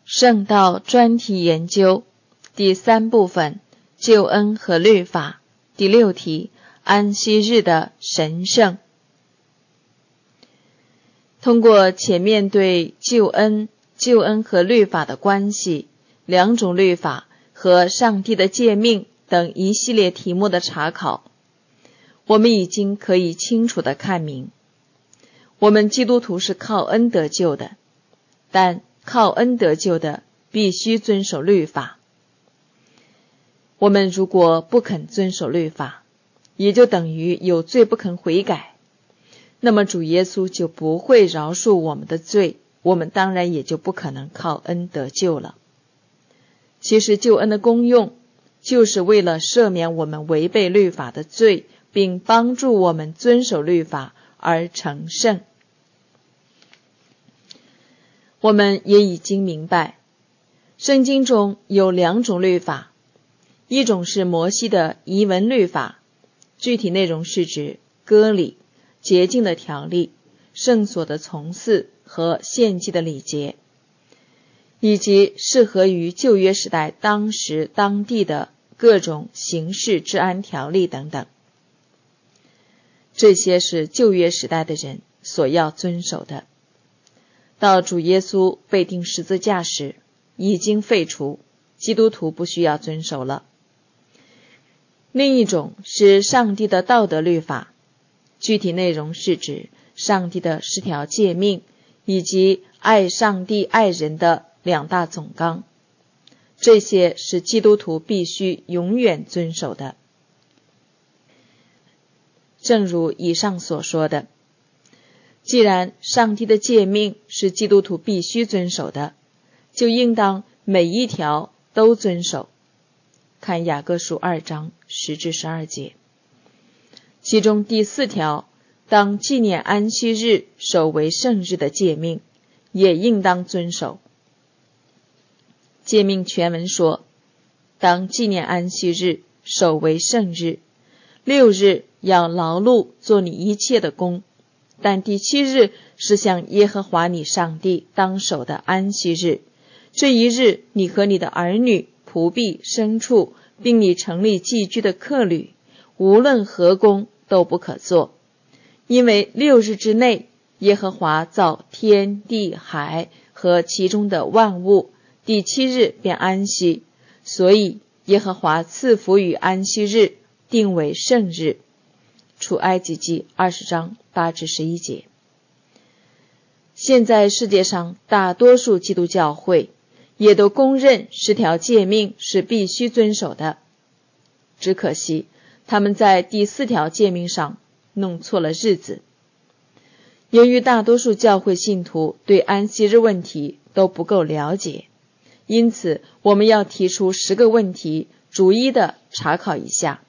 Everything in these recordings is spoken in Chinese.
圣道专题研究第3部分，救恩和律法。第6题，安息日的神圣。通过前面对救恩和律法的关系、两种律法和上帝的诫命等一系列题目的查考，我们已经可以清楚地看明，我们基督徒是靠恩得救的，但靠恩得救的必须遵守律法。我们如果不肯遵守律法，也就等于有罪不肯悔改，那么主耶稣就不会饶恕我们的罪，我们当然也就不可能靠恩得救了。其实救恩的功用就是为了赦免我们违背律法的罪，并帮助我们遵守律法而成圣。我们也已经明白，圣经中有2种律法，一种是摩西的遗文律法，具体内容是指割礼、洁净的条例、圣所的从事和献祭的礼节，以及适合于旧约时代当时当地的各种刑事治安条例等等。这些是旧约时代的人所要遵守的，到主耶稣被钉十字架时已经废除，基督徒不需要遵守了。另一种是上帝的道德律法，具体内容是指上帝的10条诫命以及爱上帝爱人的2大总纲，这些是基督徒必须永远遵守的。正如以上所说的，既然上帝的诫命是基督徒必须遵守的，就应当每一条都遵守。看雅各书2章10至12节，其中第4条，当纪念安息日，守为圣日的诫命，也应当遵守。诫命全文说，当纪念安息日，守为圣日，6日要劳碌做你一切的工，但第7日是向耶和华你上帝当守的安息日。这一日，你和你的儿女、仆婢、牲畜，并你城里寄居的客旅，无论何工都不可做。因为6日之内，耶和华造天地海和其中的万物，第7日便安息，所以耶和华赐福于安息日，定为圣日。出埃及记20章8至11节。现在世界上大多数基督教会也都公认10条诫命是必须遵守的，只可惜他们在第4条诫命上弄错了日子。由于大多数教会信徒对安息日问题都不够了解，因此我们要提出10个问题，逐一的查考一下。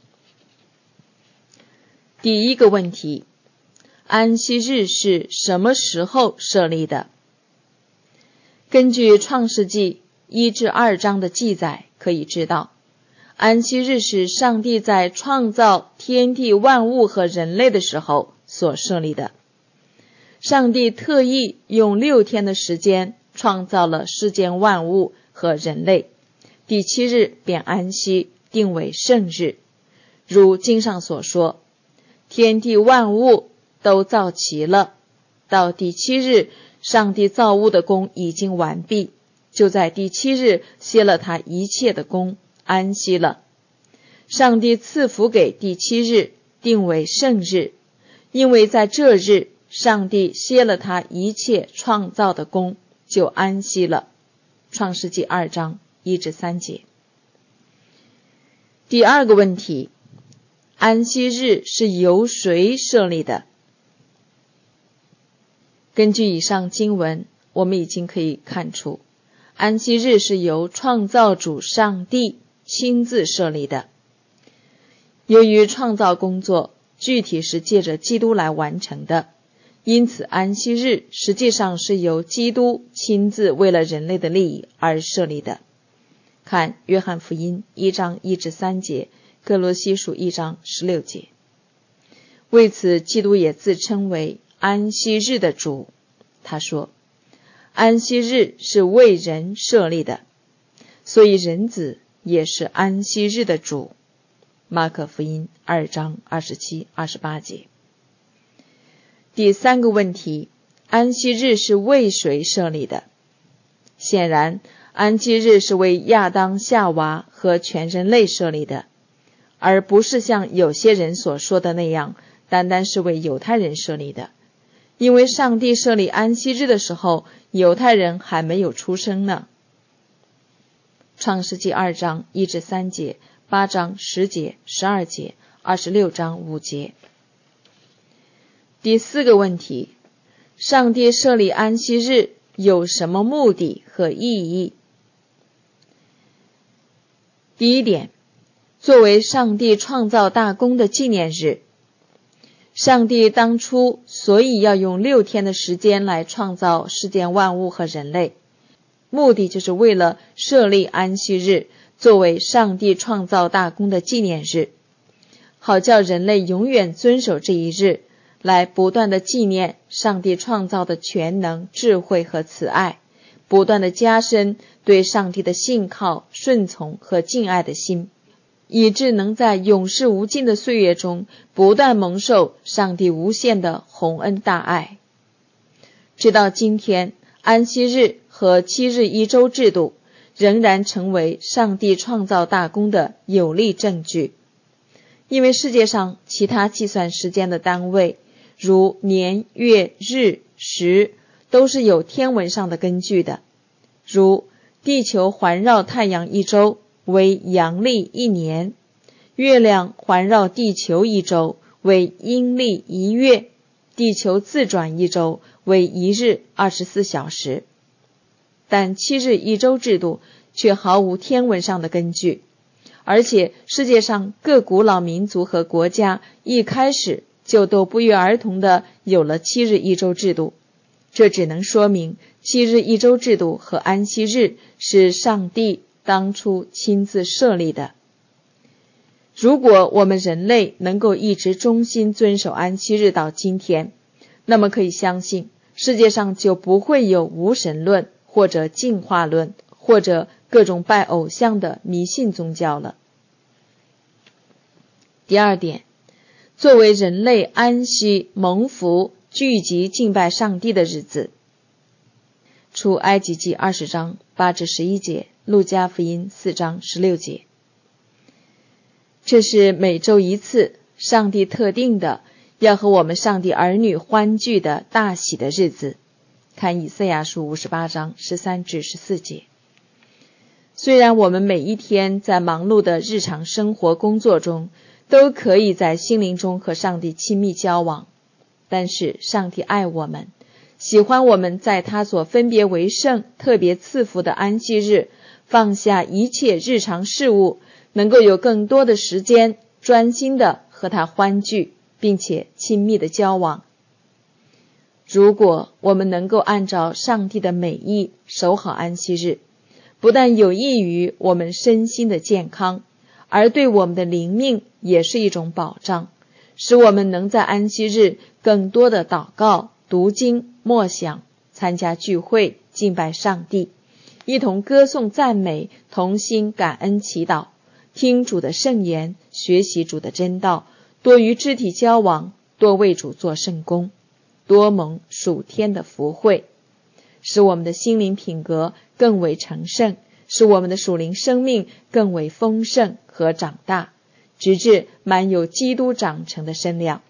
第1个问题，安息日是什么时候设立的？根据创世纪1至2章的记载可以知道，安息日是上帝在创造天地万物和人类的时候所设立的。上帝特意用6天的时间创造了世间万物和人类，第7日便安息，定为圣日。如经上所说，天地万物都造齐了，到第7日，上帝造物的工已经完毕，就在第7日歇了他一切的工，安息了。上帝赐福给第7日，定为圣日，因为在这日，上帝歇了他一切创造的工，就安息了。创世纪2章1至3节。第2个问题，安息日是由谁设立的？根据以上经文，我们已经可以看出，安息日是由创造主上帝亲自设立的。由于创造工作具体是借着基督来完成的，因此安息日实际上是由基督亲自为了人类的利益而设立的。看约翰福音1章1至3节，哥罗西书1章16节。为此，基督也自称为安息日的主。他说， 安息日是为人设立的，所以人子也是安息日的主。马可福音2章27、28节。第三个问题，安息日是为谁设立的？显然，安息日是为亚当、夏娃和全人类设立的，而不是像有些人所说的那样，单单是为犹太人设立的。因为上帝设立安息日的时候，犹太人还没有出生呢。创世纪2章1至3节、8章10节、12节、26章5节。第四个问题，上帝设立安息日有什么目的和意义？第一点，作为上帝创造大功的纪念日。上帝当初所以要用6天的时间来创造世间万物和人类，目的就是为了设立安息日作为上帝创造大功的纪念日，好叫人类永远遵守这一日，来不断的纪念上帝创造的全能、智慧和慈爱，不断的加深对上帝的信靠、顺从和敬爱的心，以致能在永世无尽的岁月中不断蒙受上帝无限的宏恩大爱。直到今天，安息日和7日1周制度仍然成为上帝创造大功的有力证据。因为世界上其他计算时间的单位，如年、月、日、时，都是有天文上的根据的。如地球环绕太阳1周为阳历1年，月亮环绕地球1周为阴历1月，地球自转1周为1日24小时。但7日1周制度却毫无天文上的根据，而且世界上各古老民族和国家一开始就都不约而同地有了7日1周制度。这只能说明7日1周制度和安息日是上帝当初亲自设立的。如果我们人类能够一直忠心遵守安息日到今天，那么可以相信世界上就不会有无神论或者进化论或者各种拜偶像的迷信宗教了。第二点，作为人类安息、蒙福、聚集敬拜上帝的日子。出埃及记20章8至11节，路加福音4章16节。这是每周一次，上帝特定的要和我们上帝儿女欢聚的大喜的日子。看以赛亚书58章13至14节。虽然我们每一天在忙碌的日常生活工作中，都可以在心灵中和上帝亲密交往，但是上帝爱我们，喜欢我们在他所分别为圣、特别赐福的安息日，放下一切日常事务，能够有更多的时间专心的和他欢聚，并且亲密的交往。如果我们能够按照上帝的美意守好安息日，不但有益于我们身心的健康，而对我们的灵命也是一种保障，使我们能在安息日更多的祷告、读经、默想、参加聚会、敬拜上帝，一同歌颂赞美，同心感恩祈祷，听主的圣言，学习主的真道，多与肢体交往，多为主做圣工，多蒙属天的福惠，使我们的心灵品格更为成圣，使我们的属灵生命更为丰盛和长大，直至满有基督长成的身量。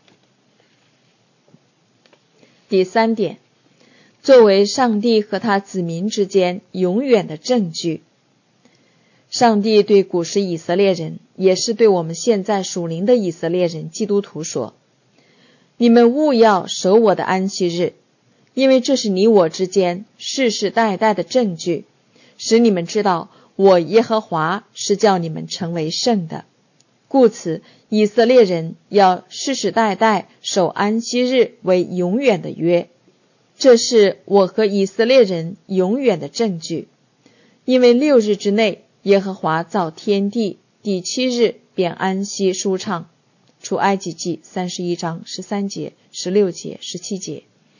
第三点，作为上帝和他子民之间永远的证据。上帝对古时以色列人，也是对我们现在属灵的以色列人基督徒说，你们务要守我的安息日，因为这是你我之间世世代代的证据，使你们知道我耶和华是叫你们成为圣的。故此以色列人要世世代代守安息日为永远的约，这是我和以色列人永远的证据。因为6日之内耶和华造天地，第7日便安息舒畅。出埃及记31章13节、16节、17节。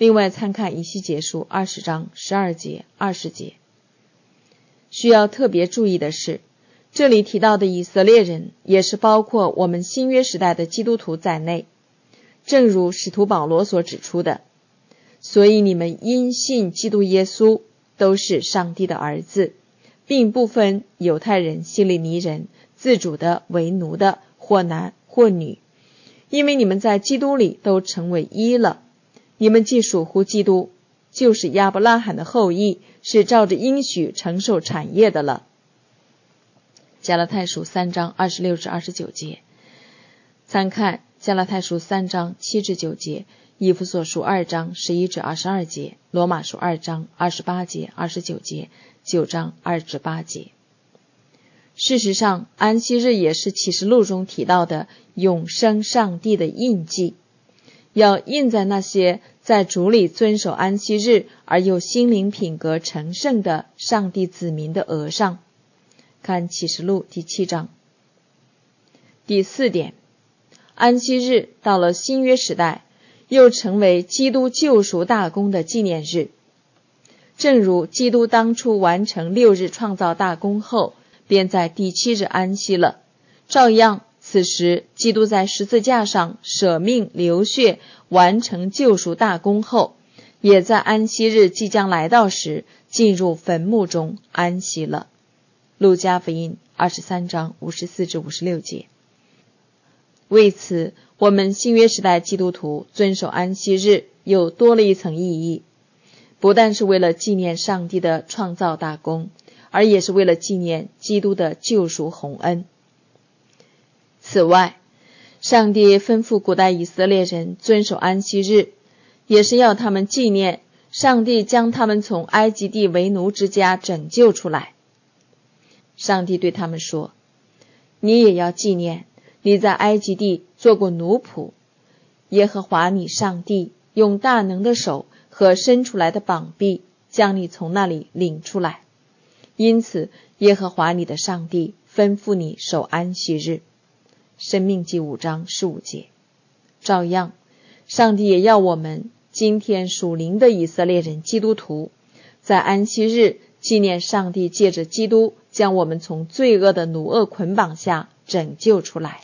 另外参看以西结书20章12节、20节。需要特别注意的是，这里提到的以色列人也是包括我们新约时代的基督徒在内，正如使徒保罗所指出的，所以你们因信基督耶稣都是上帝的儿子，并不分犹太人、希利尼人、自主的、为奴的，或男或女，因为你们在基督里都成为一了。你们既属乎基督，就是亚伯拉罕的后裔，是照着应许承受产业的了。加拉太书3章26至29节，参看加拉太书3章7至9节，以弗所书2章11至22节，罗马书2章28节、29节，9章2至8节。事实上，安息日也是启示录中提到的永生上帝的印记，要印在那些在主里遵守安息日而又心灵品格成圣的上帝子民的额上。看启示录第7章。第4点，安息日到了新约时代，又成为基督救赎大功的纪念日。正如基督当初完成6日创造大功后，便在第7日安息了，照样此时基督在十字架上舍命流血完成救赎大功后，也在安息日即将来到时进入坟墓中安息了。路加福音23章54至56节。为此，我们新约时代基督徒遵守安息日又多了一层意义，不但是为了纪念上帝的创造大功，而也是为了纪念基督的救赎宏恩。此外，上帝吩咐古代以色列人遵守安息日，也是要他们纪念上帝将他们从埃及地为奴之家拯救出来。上帝对他们说，你也要纪念你在埃及地做过奴仆，耶和华你上帝用大能的手和伸出来的膀臂将你从那里领出来，因此耶和华你的上帝吩咐你守安息日。申命记5章15节。照样，上帝也要我们今天属灵的以色列人基督徒，在安息日纪念上帝借着基督将我们从罪恶的奴厄捆绑下拯救出来。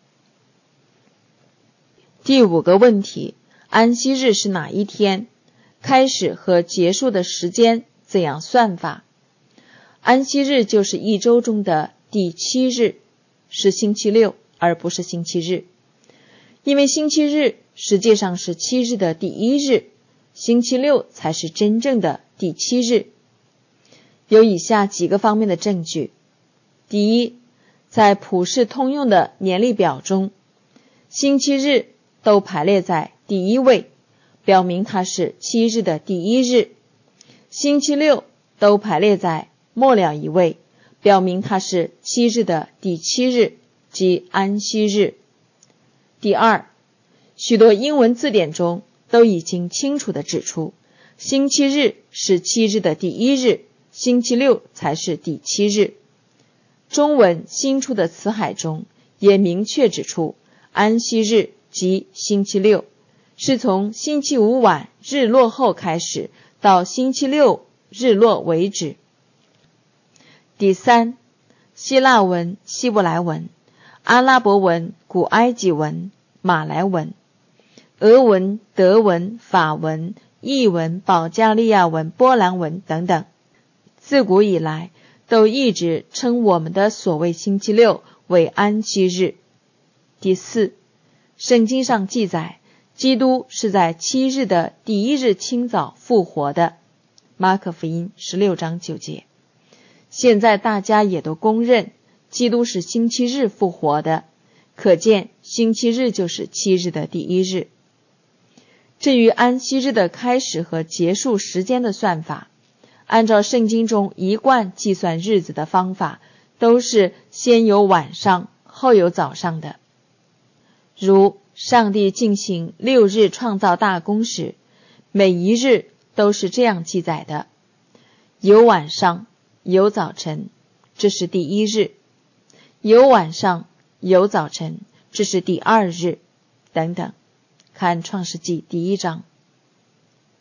第5个问题，安息日是哪一天？开始和结束的时间怎样算法？安息日就是一周中的第7日，是星期六，而不是星期日。因为星期日实际上是7日的第1日，星期六才是真正的第7日。有以下几个方面的证据。第一，在普世通用的年历表中，星期日都排列在第1位，表明它是7日的第1日。星期六都排列在末了一位，表明它是7日的第7日，即安息日。第二，许多英文字典中都已经清楚地指出，星期日是7日的第1日，星期六才是第7日。中文新出的词海中也明确指出，安息日即星期六，是从星期五晚日落后开始，到星期六日落为止。第三，希腊文、希伯来文、阿拉伯文、古埃及文、马来文、俄文、德文、法文、意文、保加利亚文、波兰文等等，自古以来都一直称我们的所谓星期六为安息日。第四，圣经上记载，基督是在7日的第1日清早复活的，马可福音16章9节。现在大家也都公认，基督是星期日复活的，可见星期日就是7日的第1日。至于安息日的开始和结束时间的算法，按照圣经中一贯计算日子的方法，都是先有晚上，后有早上的。如上帝进行6日创造大功时，每一日都是这样记载的：有晚上，有早晨，这是第1日；有晚上，有早晨，这是第2日，等等。看创世纪第1章。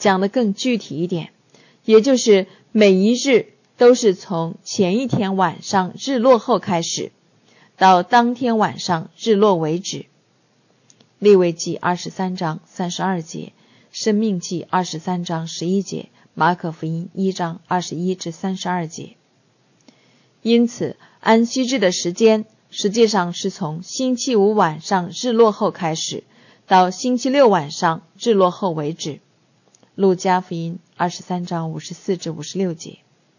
讲得更具体一点，也就是每一日都是从前一天晚上日落后开始，到当天晚上日落为止。利未记23章32节，申命记23章11节，马可福音1章21至32节。因此，安息日的时间实际上是从星期五晚上日落后开始，到星期六晚上日落后为止。路加福音23章54至56节。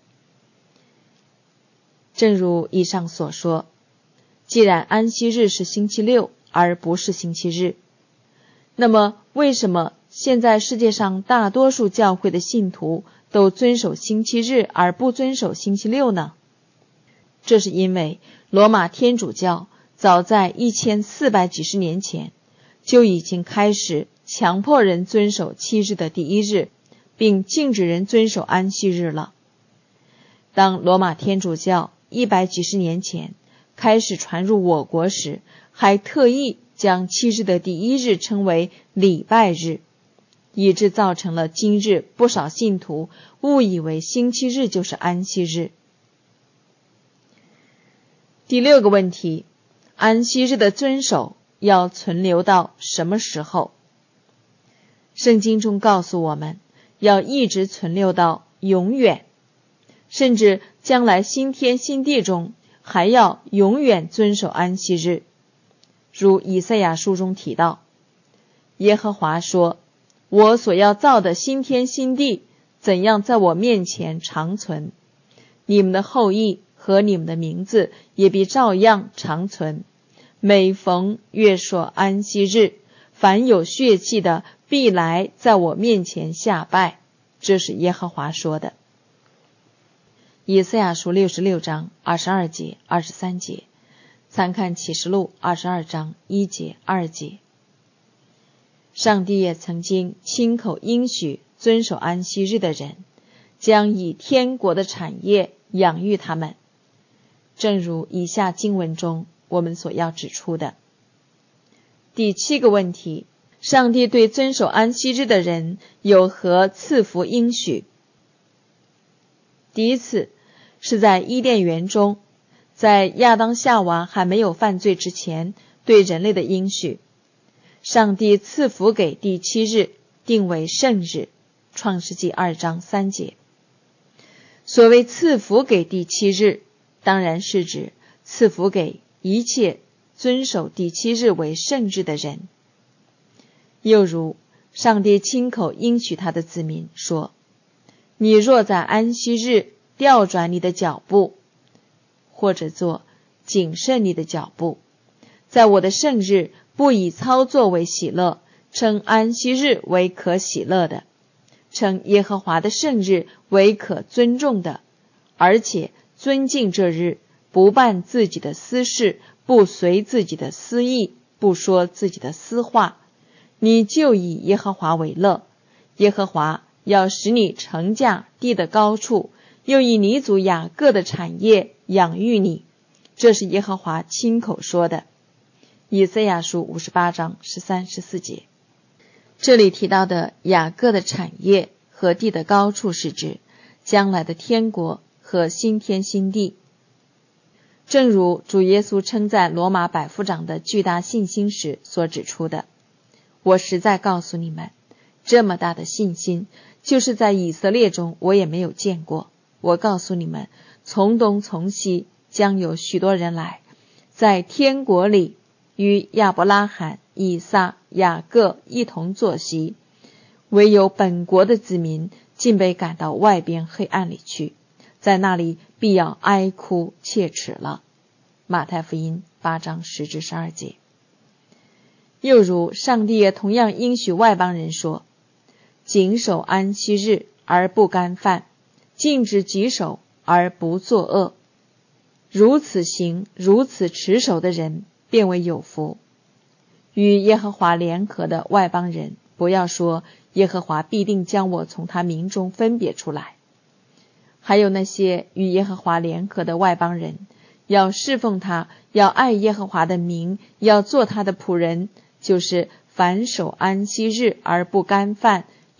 正如以上所说，既然安息日是星期六而不是星期日，那么为什么现在世界上大多数教会的信徒都遵守星期日而不遵守星期六呢？这是因为罗马天主教早在1400几十年前就已经开始强迫人遵守7日的第一日，并禁止人遵守安息日了。当罗马天主教100几十年前开始传入我国时，还特意将7日的第一日称为礼拜日，以致造成了今日不少信徒误以为星期日就是安息日。第6个问题，安息日的遵守要存留到什么时候？圣经中告诉我们，要一直存留到永远，甚至将来新天新地中还要永远遵守安息日。如以赛亚书中提到，耶和华说，我所要造的新天新地怎样在我面前长存，你们的后裔和你们的名字也必照样长存。每逢月朔安息日，凡有血气的必来在我面前下拜，这是耶和华说的。以赛亚书66章22节23节，参看启示录22章1节2节。上帝也曾经亲口应许遵守安息日的人，将以天国的产业养育他们，正如以下经文中我们所要指出的。第7个问题，上帝对遵守安息日的人有何赐福应许？第一次是在伊甸园中，在亚当夏娃还没有犯罪之前对人类的应许。上帝赐福给第7日，定为圣日，创世纪2章3节。所谓赐福给第7日，当然是指赐福给一切遵守第7日为圣日的人。又如上帝亲口应许他的子民说，你若在安息日调转你的脚步，或者做谨慎你的脚步，在我的圣日不以操作为喜乐，称安息日为可喜乐的，称耶和华的圣日为可尊重的，而且尊敬这日，不办自己的私事，不随自己的私意，不说自己的私话，你就以耶和华为乐。耶和华要使你乘驾地的高处，又以你祖雅各的产业养育你，这是耶和华亲口说的。以赛亚书58章13、14节。这里提到的雅各的产业和地的高处，是指将来的天国和新天新地。正如主耶稣称赞罗马百夫长的巨大信心时所指出的，我实在告诉你们，这么大的信心，就是在以色列中我也没有见过。我告诉你们，从东从西将有许多人来，在天国里与亚伯拉罕、以撒、雅各一同坐席，唯有本国的子民竟被赶到外边黑暗里去，在那里必要哀哭切齿了。马太福音8章10至12节。又如上帝也同样应许外邦人说，谨守安息日而不干犯，禁止己手而不作恶，如此行如此持守的人便为有福。与耶和华联合的外邦人，不要说耶和华必定将我从他民中分别出来。还有那些与耶和华联合的外邦人，要侍奉他，要爱耶和华的名，要做他的仆人，就是凡守安息日而不干犯，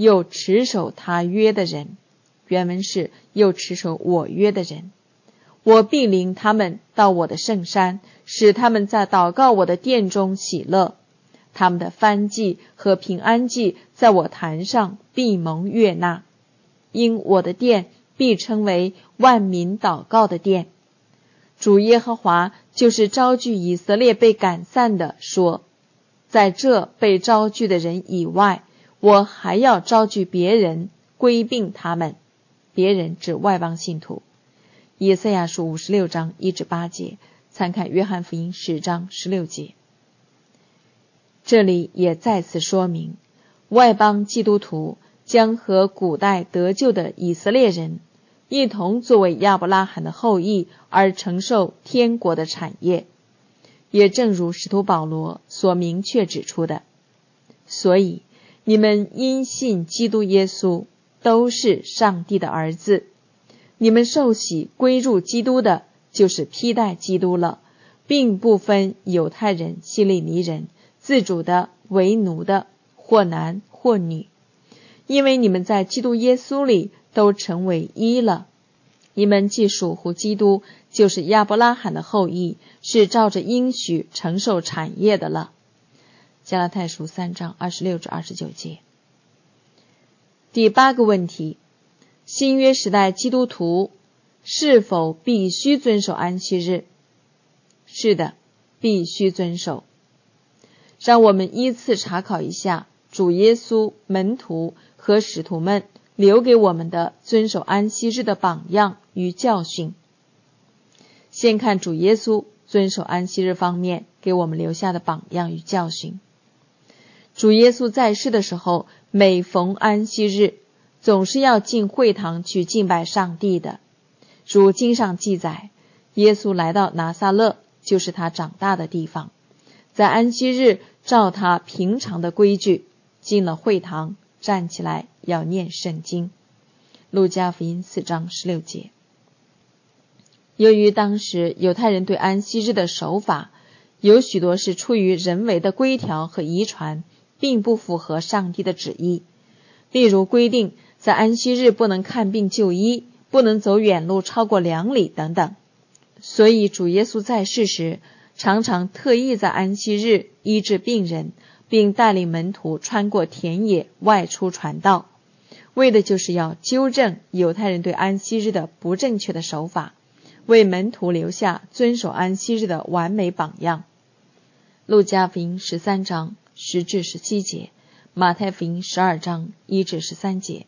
又持守他约的人。原文是又持守我约的人。我必领他们到我的圣山，使他们在祷告我的殿中喜乐。他们的燔祭和平安祭在我坛上必蒙悦纳，因我的殿必称为万民祷告的殿。主耶和华就是招聚以色列被赶散的，说，在这被招聚的人以外，我还要招聚别人，归并他们。别人指外邦信徒。以赛亚书56章1至8节，参看约翰福音10章16节。这里也再次说明，外邦基督徒将和古代得救的以色列人一同作为亚伯拉罕的后裔而承受天国的产业，也正如使徒保罗所明确指出的，所以你们因信基督耶稣都是上帝的儿子，你们受洗归入基督的，就是披戴基督了，并不分犹太人、希利尼人，自主的、为奴的，或男或女，因为你们在基督耶稣里都成为一了。你们既属乎基督，就是亚伯拉罕的后裔，是照着应许承受产业的了。加拉太书3章26至29节。第8个问题，新约时代基督徒是否必须遵守安息日？是的，必须遵守。让我们依次查考一下主耶稣、门徒和使徒们留给我们的遵守安息日的榜样与教训。先看主耶稣遵守安息日方面给我们留下的榜样与教训。主耶稣在世的时候，每逢安息日总是要进会堂去敬拜上帝的。如经上记载，耶稣来到拿撒勒，就是他长大的地方，在安息日照他平常的规矩进了会堂，站起来要念圣经。路加福音4章16节。由于当时犹太人对安息日的守法有许多是出于人为的规条和遗传，并不符合上帝的旨意。例如规定在安息日不能看病就医，不能走远路超过2里等等。所以主耶稣在世时常常特意在安息日医治病人，并带领门徒穿过田野外出传道，为的就是要纠正犹太人对安息日的不正确的手法，为门徒留下遵守安息日的完美榜样。路加福音13章10至17节，马太福音12章1至13节。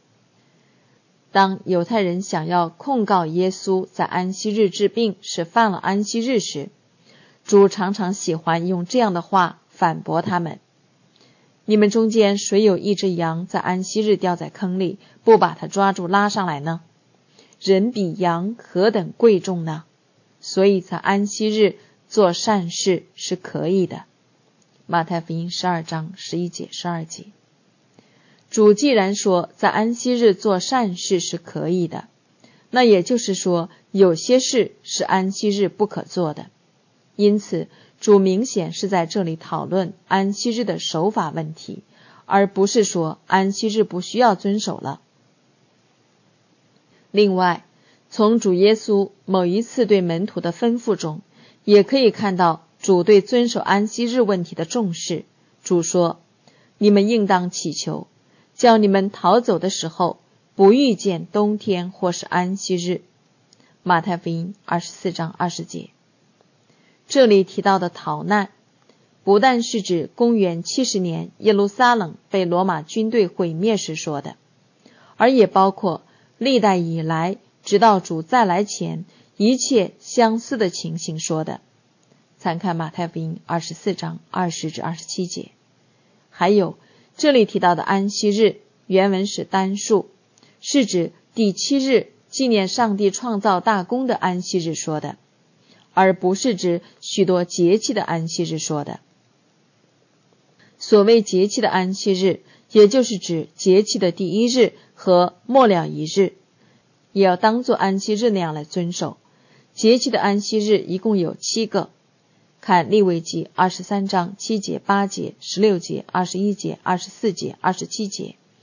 当犹太人想要控告耶稣在安息日治病是犯了安息日时，主常常喜欢用这样的话反驳他们：你们中间谁有一只羊在安息日掉在坑里，不把它抓住拉上来呢？人比羊何等贵重呢？所以在安息日做善事是可以的。马太福音12章11节12节。主既然说在安息日做善事是可以的，那也就是说有些事是安息日不可做的。因此主明显是在这里讨论安息日的守法问题，而不是说安息日不需要遵守了。另外，从主耶稣某一次对门徒的吩咐中，也可以看到主对遵守安息日问题的重视。主说：你们应当祈求，叫你们逃走的时候不遇见冬天或是安息日。马太福音24章20节。这里提到的逃难，不但是指公元70年耶路撒冷被罗马军队毁灭时说的，而也包括历代以来直到主再来前一切相似的情形说的。参看马太福音24章20至27节。还有这里提到的安息日，原文是单数，是指第7日纪念上帝创造大功的安息日说的，而不是指许多节气的安息日说的。所谓节气的安息日，也就是指节气的第1日和末了1日，也要当作安息日那样来遵守。节气的安息日一共有7个，看利未记23章7节、8节、16节、21节、24节、27节。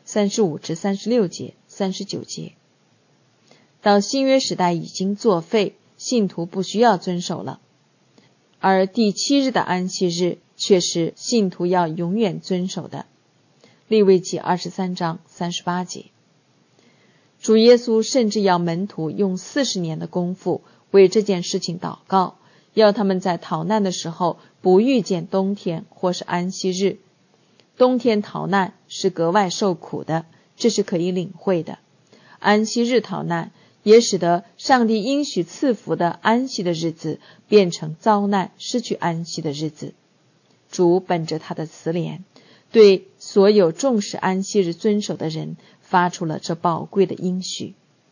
35至36节、39节。到新约时代已经作废，信徒不需要遵守了，而第7日的安息日却是信徒要永远遵守的。利未记23章38节。主耶稣甚至要门徒用40年的功夫为这件事情祷告，要他们在逃难的时候不遇见冬天或是安息日。冬天逃难是格外受苦的，这是可以领会的。安息日逃难也使得上帝应许赐福的安息的日子变成遭难失去安息的日子。主本着他的慈怜，对所有重视安息日遵守的人发出了这宝贵的应许。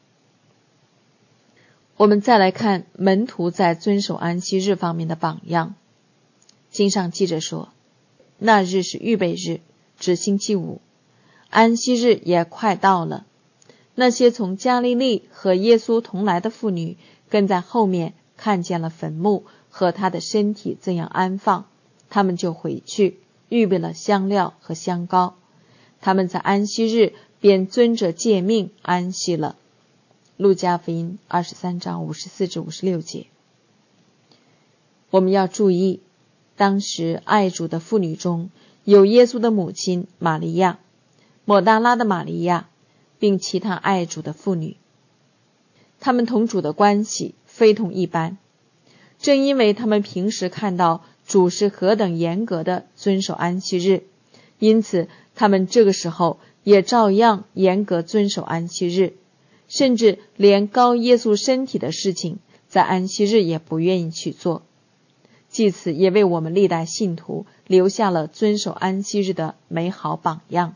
我们再来看门徒在遵守安息日方面的榜样。经上记着说，那日是预备日，指星期五，安息日也快到了。那些从加利利和耶稣同来的妇女跟在后面，看见了坟墓和他的身体怎样安放，他们就回去预备了香料和香膏。他们在安息日便遵着诫命安息了。路加福音23章54至56节。我们要注意，当时爱主的妇女中有耶稣的母亲玛利亚、抹大拉的玛利亚，并其他爱主的妇女。他们同主的关系非同一般，正因为他们平时看到主是何等严格的遵守安息日，因此他们这个时候也照样严格遵守安息日，甚至连膏耶稣身体的事情在安息日也不愿意去做。借此也为我们历代信徒留下了遵守安息日的美好榜样。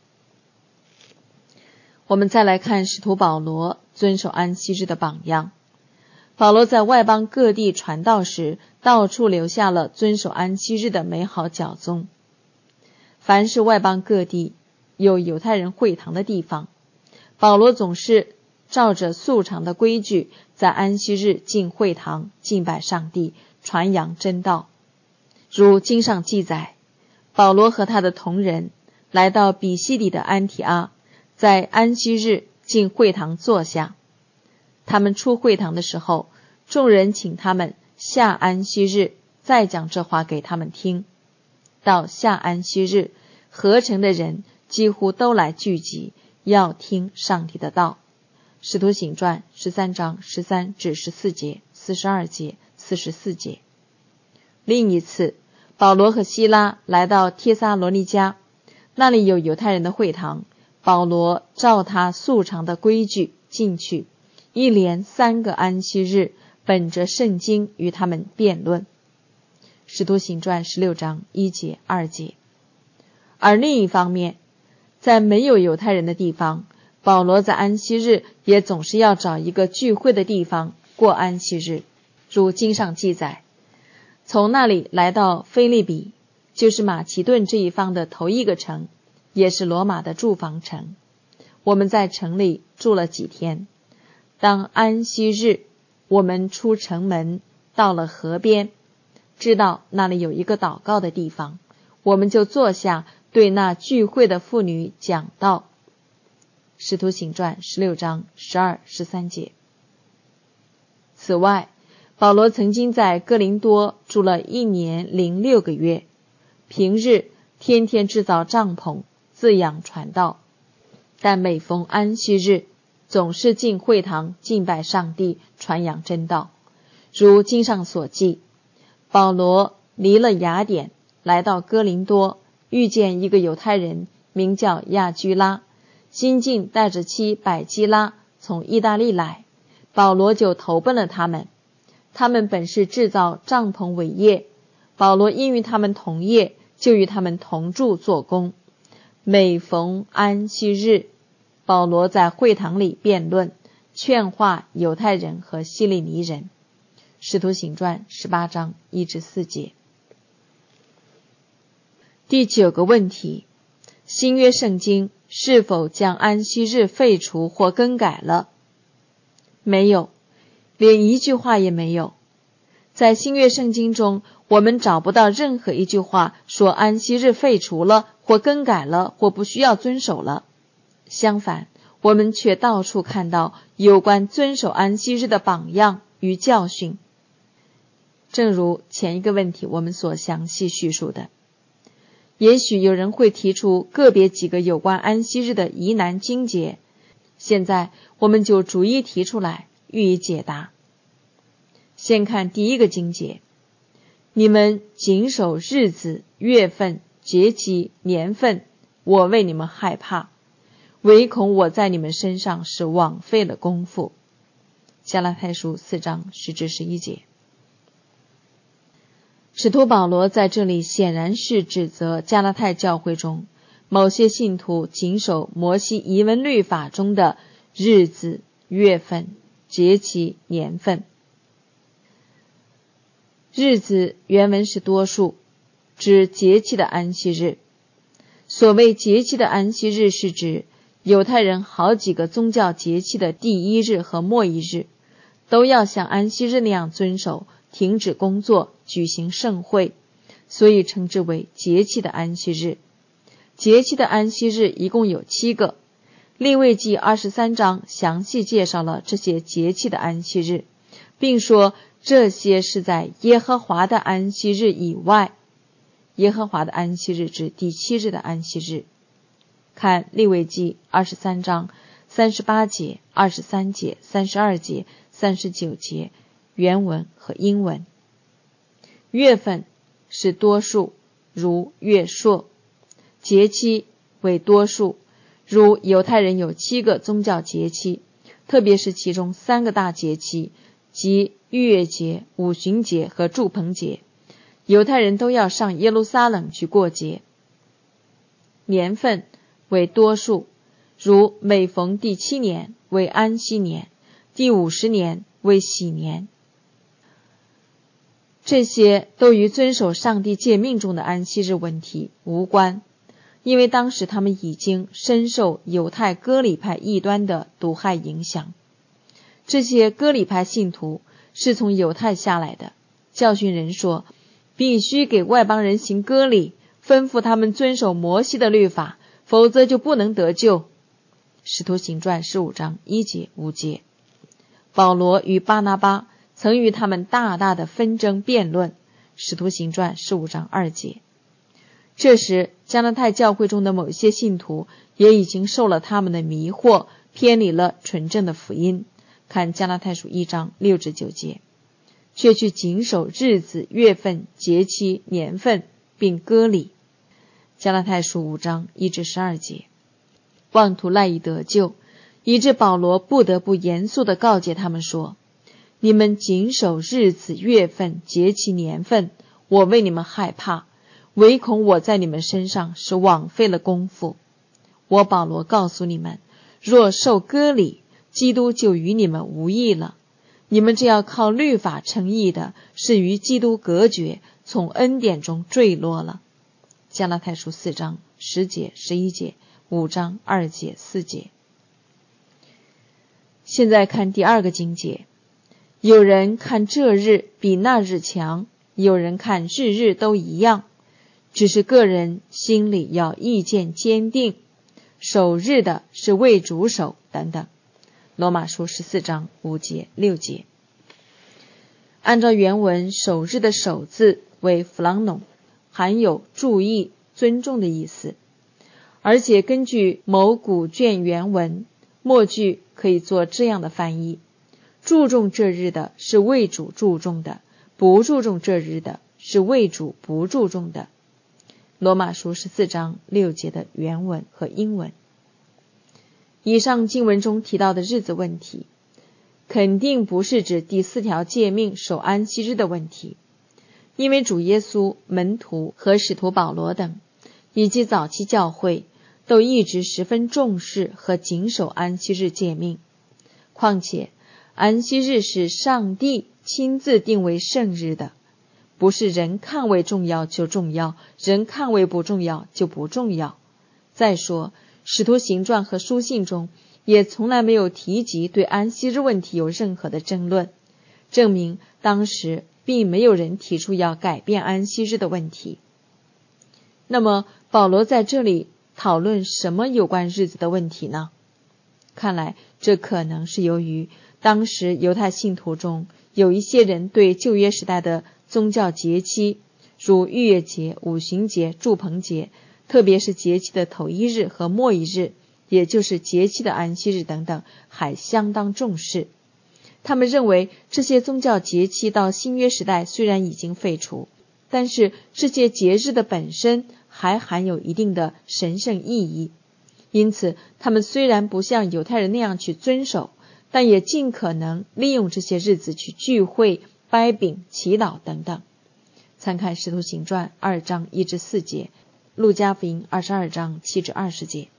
我们再来看使徒保罗遵守安息日的榜样。保罗在外邦各地传道时，到处留下了遵守安息日的美好脚踪。凡是外邦各地有犹太人会堂的地方，保罗总是照着素常的规矩，在安息日进会堂敬拜上帝，传扬真道。如经上记载，保罗和他的同人来到比西底的安提阿，在安息日进会堂坐下。他们出会堂的时候，众人请他们下安息日再讲这话给他们听。到下安息日，合城的人几乎都来聚集，要听上帝的道。使徒行传13章13至14节、42节、44节。另一次，保罗和希拉来到帖撒罗尼迦，那里有犹太人的会堂，保罗照他素常的规矩进去，一连3个安息日，本着圣经与他们辩论。使徒行传16章1节、2节。而另一方面，在没有犹太人的地方，保罗在安息日也总是要找一个聚会的地方过安息日。如经上记载，从那里来到腓立比，就是马其顿这一方的头一个城，也是罗马的住房城。我们在城里住了几天。当安息日，我们出城门，到了河边，知道那里有一个祷告的地方，我们就坐下，对那聚会的妇女讲道。使徒行传16章12、13节。此外，保罗曾经在哥林多住了1年06个月，平日天天制造帐篷，自养传道，但每逢安息日，总是进会堂敬拜上帝，传扬真道。如经上所记，保罗离了雅典，来到哥林多，遇见一个犹太人，名叫亚居拉，新近带着妻百基拉从意大利来，保罗就投奔了他们。他们本是制造帐篷为业，保罗因与他们同业，就与他们同住做工。每逢安息日，保罗在会堂里辩论，劝化犹太人和希利尼人。使徒行传18章1至4节。第9个问题，新约圣经是否将安息日废除或更改了？没有，连一句话也没有。在新约圣经中，我们找不到任何一句话说安息日废除了或更改了或不需要遵守了。 相反，我们却到处看到有关遵守安息日的榜样与教训。正如前一个问题我们所详细叙述的，也许有人会提出个别几个有关安息日的疑难经节，现在我们就逐一提出来予以解答。先看第一个经节，你们谨守日子、月份、节期、年份，我为你们害怕，唯恐我在你们身上是枉费了功夫。加拉太书4章10至11节。使徒保罗在这里显然是指责加拉太教会中某些信徒谨守摩西遗文律法中的日子、月份、节期、年份。日子原文是多数，指节期的安息日。所谓节期的安息日，是指犹太人好几个宗教节期的第一日和末一日，都要像安息日那样遵守，停止工作，举行盛会，所以称之为节期的安息日。节期的安息日一共有7个，利未记23章详细介绍了这些节期的安息日，并说这些是在耶和华的安息日以外。耶和华的安息日指第7日的安息日。看利未记23章38节、23节、32节、39节原文和英文。月份是多数，如月朔；节期为多数，如犹太人有7个宗教节期，特别是其中3个大节期，即逾越节、五旬节和住棚节，犹太人都要上耶路撒冷去过节。年份为多数，如每逢第7年为安息年，第50年为喜年。这些都与遵守上帝诫命中的安息日问题无关，因为当时他们已经深受犹太割礼派异端的毒害影响。这些割礼派信徒是从犹太下来的，教训人说必须给外邦人行割礼，吩咐他们遵守摩西的律法，否则就不能得救。使徒行传15章1节5节。保罗与巴拿巴曾与他们大大的纷争辩论，使徒行传15章2节。这时加拉太教会中的某些信徒也已经受了他们的迷惑，偏离了纯正的福音，看加拉太书1章6至9节，却去谨守日子、月份、节期、年份，并割礼，加拉太书5章1至12节。妄图赖以得救，以致保罗不得不严肃地告诫他们说，你们谨守日子、月份、节期、年份，我为你们害怕，唯恐我在你们身上是枉费了功夫。我保罗告诉你们，若受割礼，基督就与你们无益了。你们这要靠律法称义的，是与基督隔绝，从恩典中坠落了。加拉太书4章10节、11节、5章2节、4节。现在看第2个经节，有人看这日比那日强，有人看日日都一样，只是个人心里要意见坚定，守日的是为主守等等。罗马书14章5节6节。按照原文，守日的守字为弗朗农，含有注意、尊重的意思，而且根据某古卷原文，末句可以做这样的翻译：注重这日的是为主注重的，不注重这日的是为主不注重的。罗马书14章6节的原文和英文。以上经文中提到的日子问题，肯定不是指第4条诫命守安息日的问题，因为主耶稣、门徒和使徒保罗等，以及早期教会都一直十分重视和谨守安息日诫命。况且安息日是上帝亲自定为圣日的，不是人看为重要就重要，人看为不重要就不重要。再说使徒行传和书信中也从来没有提及对安息日问题有任何的争论，证明当时并没有人提出要改变安息日的问题。那么保罗在这里讨论什么有关日子的问题呢？看来这可能是由于当时犹太信徒中有一些人对旧约时代的宗教节期，如逾越节、五旬节、住棚节，特别是节期的头一日和末一日，也就是节期的安息日等等，还相当重视。他们认为这些宗教节期到新约时代虽然已经废除，但是这些节日的本身还含有一定的神圣意义，因此他们虽然不像犹太人那样去遵守，但也尽可能利用这些日子去聚会、掰饼、祈祷等等。参看使徒行传2章1至4节，路加福音22章7至20节。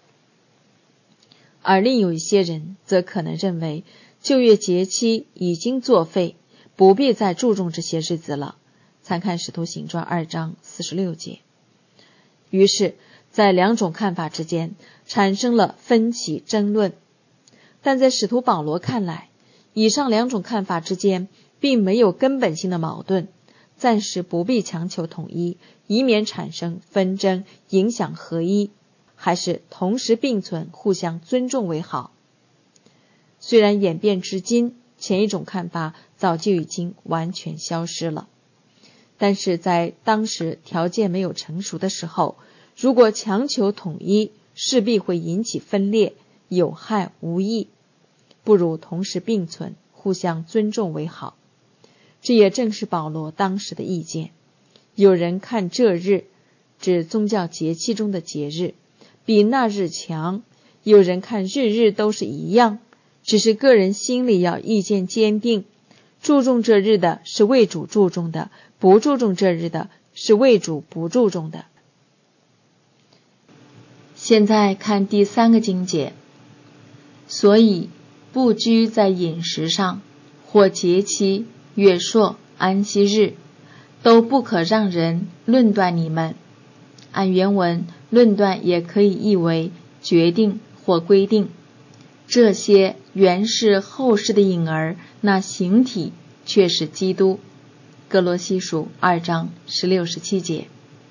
而另有一些人则可能认为旧约节期已经作废，不必再注重这些日子了。参看使徒行传2章46节。于是在两种看法之间产生了分歧争论，但在使徒保罗看来，以上两种看法之间并没有根本性的矛盾，暂时不必强求统一，以免产生纷争，影响合一，还是同时并存，互相尊重为好。虽然演变至今，前一种看法早就已经完全消失了，但是在当时条件没有成熟的时候，如果强求统一，势必会引起分裂，有害无益，不如同时并存，互相尊重为好。这也正是保罗当时的意见。有人看这日，指宗教节期中的节日，比那日强；有人看日日都是一样，只是个人心里要意见坚定，注重这日的是为主注重的，不注重这日的是为主不注重的。现在看第3个经节，所以不拘在饮食上，或节期、月朔、安息日，都不可让人论断你们。按原文，论断也可以译为决定或规定。这些原是后世的影儿，那形体却是基督。哥罗西书2章16、17节。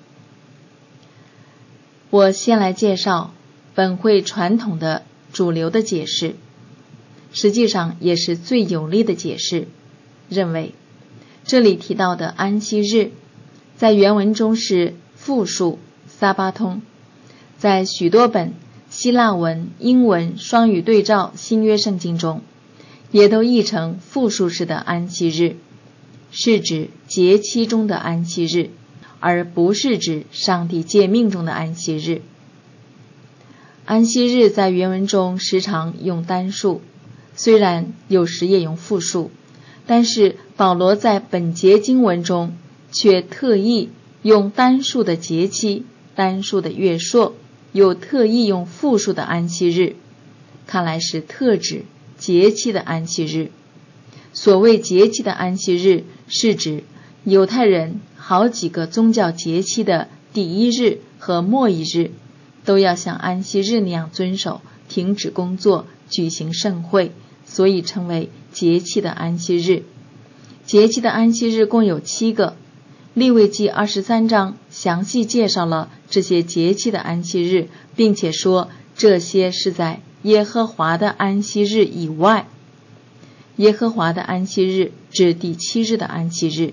我先来介绍本会传统的主流的解释，实际上也是最有力的解释，认为这里提到的安息日在原文中是复数撒巴通，在许多本希腊文、英文双语对照新约圣经中也都译成复数式的安息日，是指节期中的安息日，而不是指上帝诫命中的安息日。安息日在原文中时常用单数，虽然有时也用复数，但是保罗在本节经文中却特意用单数的节期、单数的月朔，又特意用复数的安息日，看来是特指节期的安息日。所谓节期的安息日，是指犹太人好几个宗教节期的第一日和末一日都要像安息日那样遵守，停止工作，举行盛会，所以称为节期的安息日。节期的安息日共有7个，利未记23章详细介绍了这些节期的安息日，并且说这些是在耶和华的安息日以外。耶和华的安息日指第7日的安息日。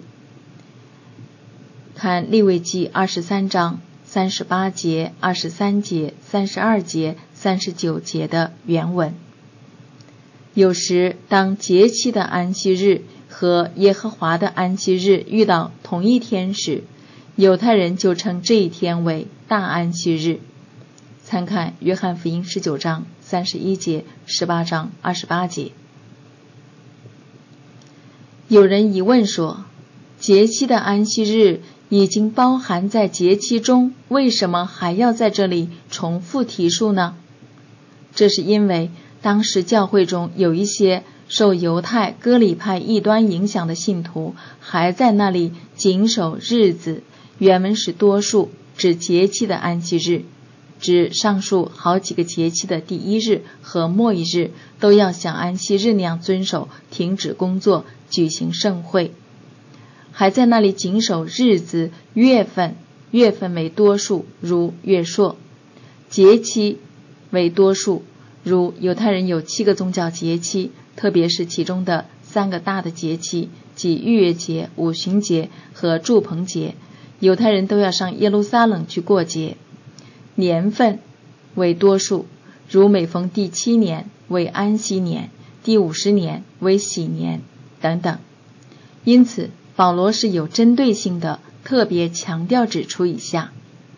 看利未记23章38节、23节、32节、39节的原文。有时当节期的安息日和耶和华的安息日遇到同一天时，犹太人就称这一天为大安息日。参看约翰福音19章31节、18章28节。有人疑问说，节期的安息日已经包含在节期中，为什么还要在这里重复提述呢？这是因为当时教会中有一些受犹太割礼派异端影响的信徒还在那里谨守日子，原文是多数，指节期的安息日，指上述好几个节期的第一日和末一日都要像安息日那样遵守，停止工作，举行盛会，还在那里谨守日子、月份为多数，如月朔。 节期为多数，如犹太人有7个宗教节期，特别是其中的3个大的节期，即逾越节、五旬节和住棚节，犹太人都要上耶路撒冷去过节。年份为多数，如每逢第7年为安息年，第50年为喜年等等。因此保罗是有针对性的特别强调指出以下：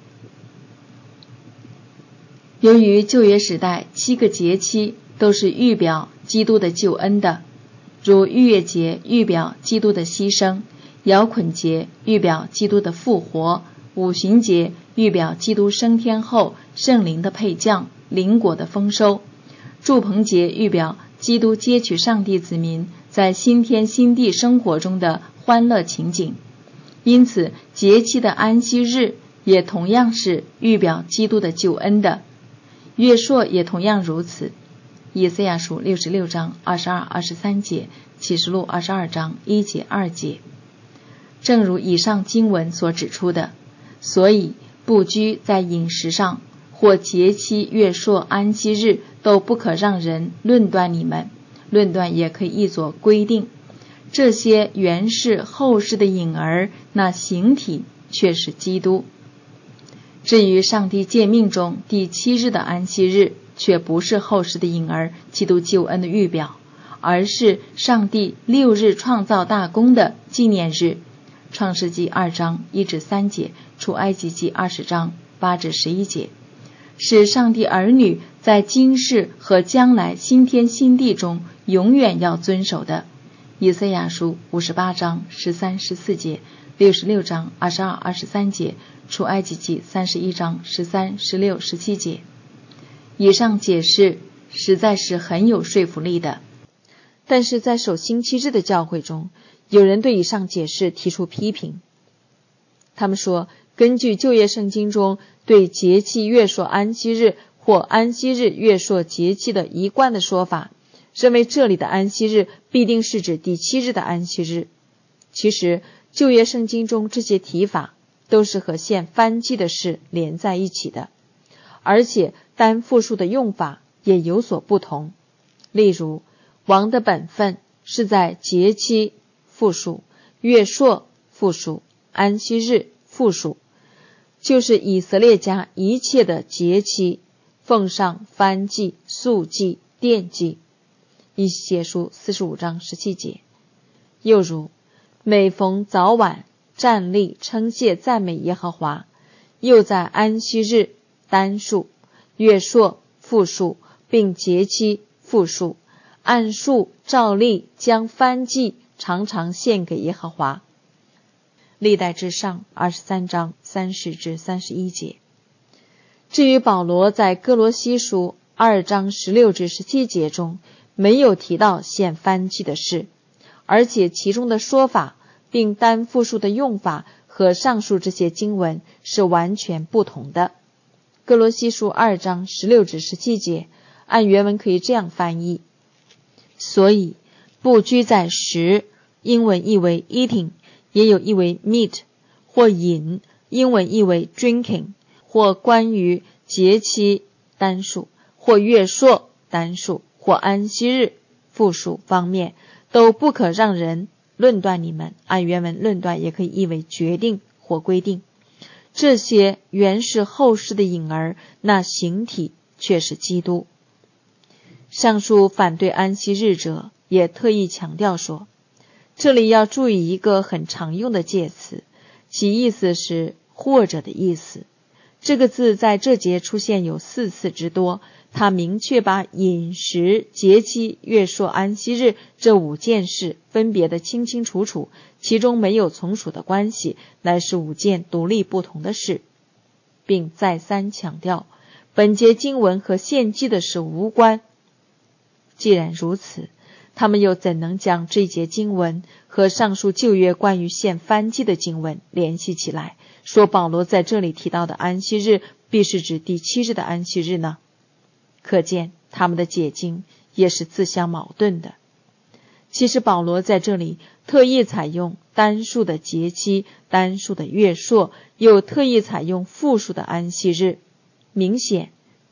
由于旧约时代7个节期都是预表基督的救恩的，如逾越节预表基督的牺牲，摇捆节预表基督的复活，五旬节预表基督升天后圣灵的配降，灵果的丰收，住棚节预表基督接取上帝子民在新天新地生活中的欢乐情景。因此节期的安息日也同样是预表基督的救恩的，月朔也同样如此。以赛亚书66章22、23节，启示录22章1节、2节。正如以上经文所指出的，所以不拘在饮食上或节期、月朔、安息日都不可让人论断你们，论断也可以译作规定。这些原是后世的影儿，那形体却是基督。至于上帝诫命中第7日的安息日，却不是后世的影儿，基督救恩的预表，而是上帝6日创造大功的纪念日。创世纪2章1至3节，出埃及记20章8至11节，使上帝儿女在今世和将来新天新地中永远要遵守的。以赛亚书58章13、14节，66章22、23节，出埃及记31章13、16、17节。以上解释实在是很有说服力的，但是在守星期日的教会中，有人对以上解释提出批评。他们说，根据旧约圣经中对节期、月朔、安息日或安息日、月朔、节期的一贯的说法，认为这里的安息日必定是指第7日的安息日。其实旧约圣经中这些提法都是和献燔祭的事连在一起的，而且单复数的用法也有所不同。例如，王的本分是在节期复数，月朔复数，安息日复数，就是以色列家一切的节期奉上燔祭、素祭、奠祭。以西结书45章17节。又如，每逢早晚站立称谢赞美耶和华，又在安息日单数，月朔复数，并节期复数，按数照例将燔祭常常献给耶和华。历代志上23章30至31节。至于保罗在哥罗西书2章16至17节中没有提到献燔祭的事，而且其中的说法并单复数的用法和上述这些经文是完全不同的。哥罗西书2章16至17节按原文可以这样翻译：所以不拘在食，英文译为 eating， 也有译为 meat， 或饮，英文译为 drinking， 或关于节期单数，或月朔单数，或安息日复数方面，都不可让人论断你们，按原文论断也可以译为决定或规定。这些原是后世的影儿，那形体却是基督。上述反对安息日者也特意强调说，这里要注意一个很常用的介词，其意思是或者的意思。这个字在这节出现有4次之多，它明确把饮食、节期、月朔、安息日这5件事分别的清清楚楚，其中没有从属的关系，乃是5件独立不同的事，并再三强调本节经文和献祭的事无关。既然如此，他们又怎能将这节经文和上述旧约关于献燔祭的经文联系起来，说保罗在这里提到的安息日必是指第7日的安息日呢？可见他们的解经也是自相矛盾的。其实保罗在这里特意采用单数的节期、单数的月朔，又特意采用复数的安息日，明显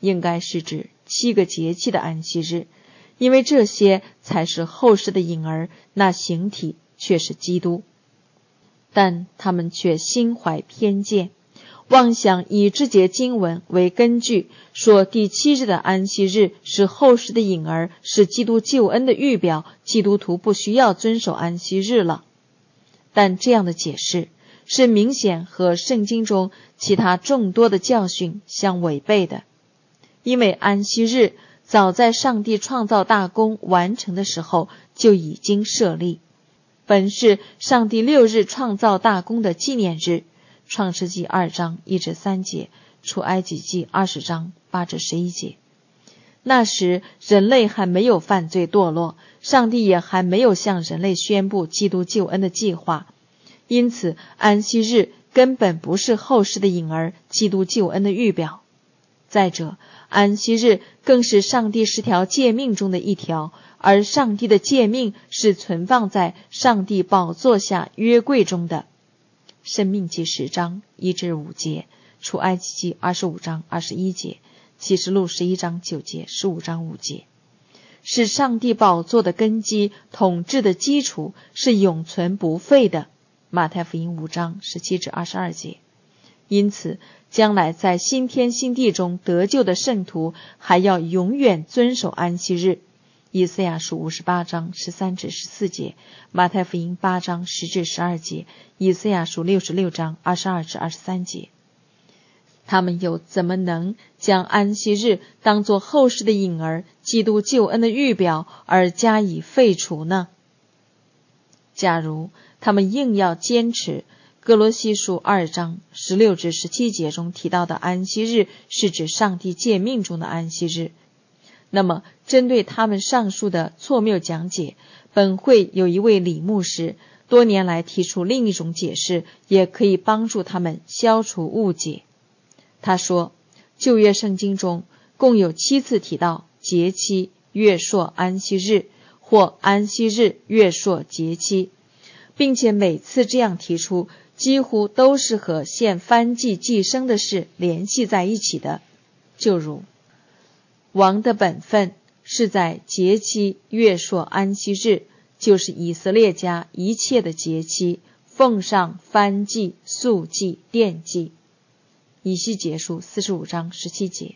应该是指7个节期的安息日，因为这些才是后世的影儿，那形体却是基督。但他们却心怀偏见，妄想以这节经文为根据，说第7日的安息日是后世的影儿，是基督救恩的预表，基督徒不需要遵守安息日了。但这样的解释是明显和圣经中其他众多的教训相违背的，因为安息日早在上帝创造大功完成的时候就已经设立，本是上帝6日创造大功的纪念日。创世纪2章1至3节，出埃及记20章8至11节。那时人类还没有犯罪堕落，上帝也还没有向人类宣布基督救恩的计划，因此安息日根本不是后世的影儿，基督救恩的预表。再者，安息日更是上帝10条诫命中的一条，而上帝的诫命是存放在上帝宝座下约柜中的。申命记10章1至5节，出埃及记25章21节，启示录11章9节，15章5节，是上帝宝座的根基，统治的基础，是永存不废的。马太福音5章17至22节。因此将来在新天新地中得救的圣徒还要永远遵守安息日。以赛亚书58章13至14节，马太福音8章10至12节，以赛亚书66章22至23节。他们又怎么能将安息日当作后世的影儿，基督救恩的预表而加以废除呢？假如他们硬要坚持哥罗西书2章16至17节中提到的安息日是指上帝诫命中的安息日，那么针对他们上述的错谬讲解，本会有一位李牧师多年来提出另一种解释，也可以帮助他们消除误解。他说，旧约圣经中共有7次提到节期、月朔、安息日，或安息日、月朔、节期，并且每次这样提出几乎都是和献燔祭祭牲的事联系在一起的。就如王的本分是在节期、月朔、安息日，就是以色列家一切的节期，奉上燔祭、素祭、奠祭。以西结书45章17节。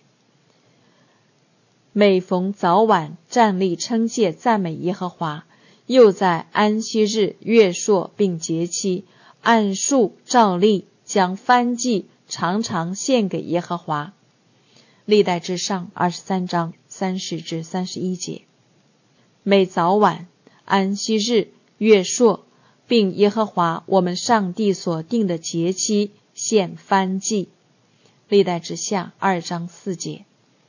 每逢早晚站立称谢赞美耶和华，又在安息日、月朔并节期按数照例将燔祭常常献给耶和华。历代志上23章30至31节。每早晚、安息日、月朔并耶和华我们上帝所定的节期献燔祭。历代志下2章4节。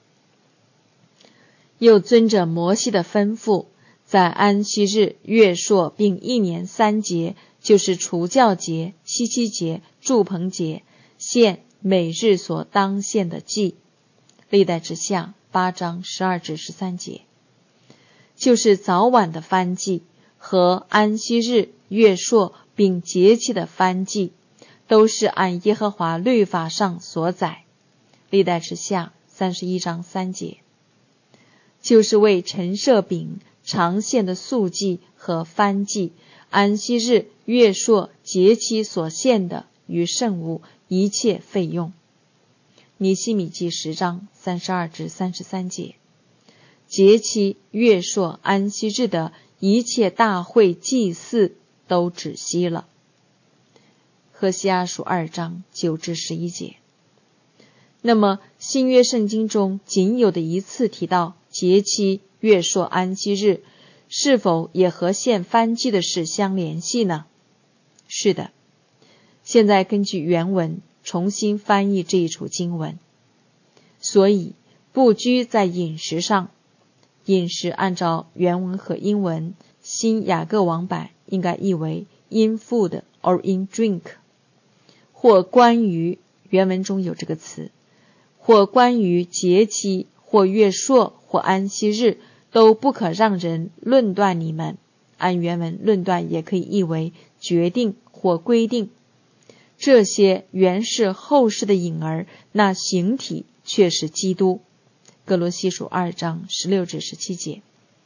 又遵着摩西的吩咐，在安息日、月朔并1年3节，就是除酵节、七七节、住棚节，献每日所当献的祭。历代志下8章12至13节。就是早晚的燔祭和安息日、月朔并节期的燔祭，都是按耶和华律法上所载。历代志下31章3节。就是为陈设饼常献的素祭和燔祭，安息日、月朔、节期所献的与圣物一切费用。尼希米记10章32至33节。节期、月朔、安息日的一切大会祭祀都止息了。何西阿书2章9至11节。那么新约圣经中仅有的一次提到节期、月朔、安息日，是否也和献燔祭的事相联系呢？是的。现在根据原文重新翻译这一处经文。所以不拘在饮食上，饮食按照原文和英文新雅各网版应该译为 in food or in drink， 或关于，原文中有这个词，或关于节期或月朔或安息日，都不可让人论断你们。按原文论断也可以译为决定或规定。这些原是后世的影儿，那形体却是基督。 哥罗西书2章16至17节。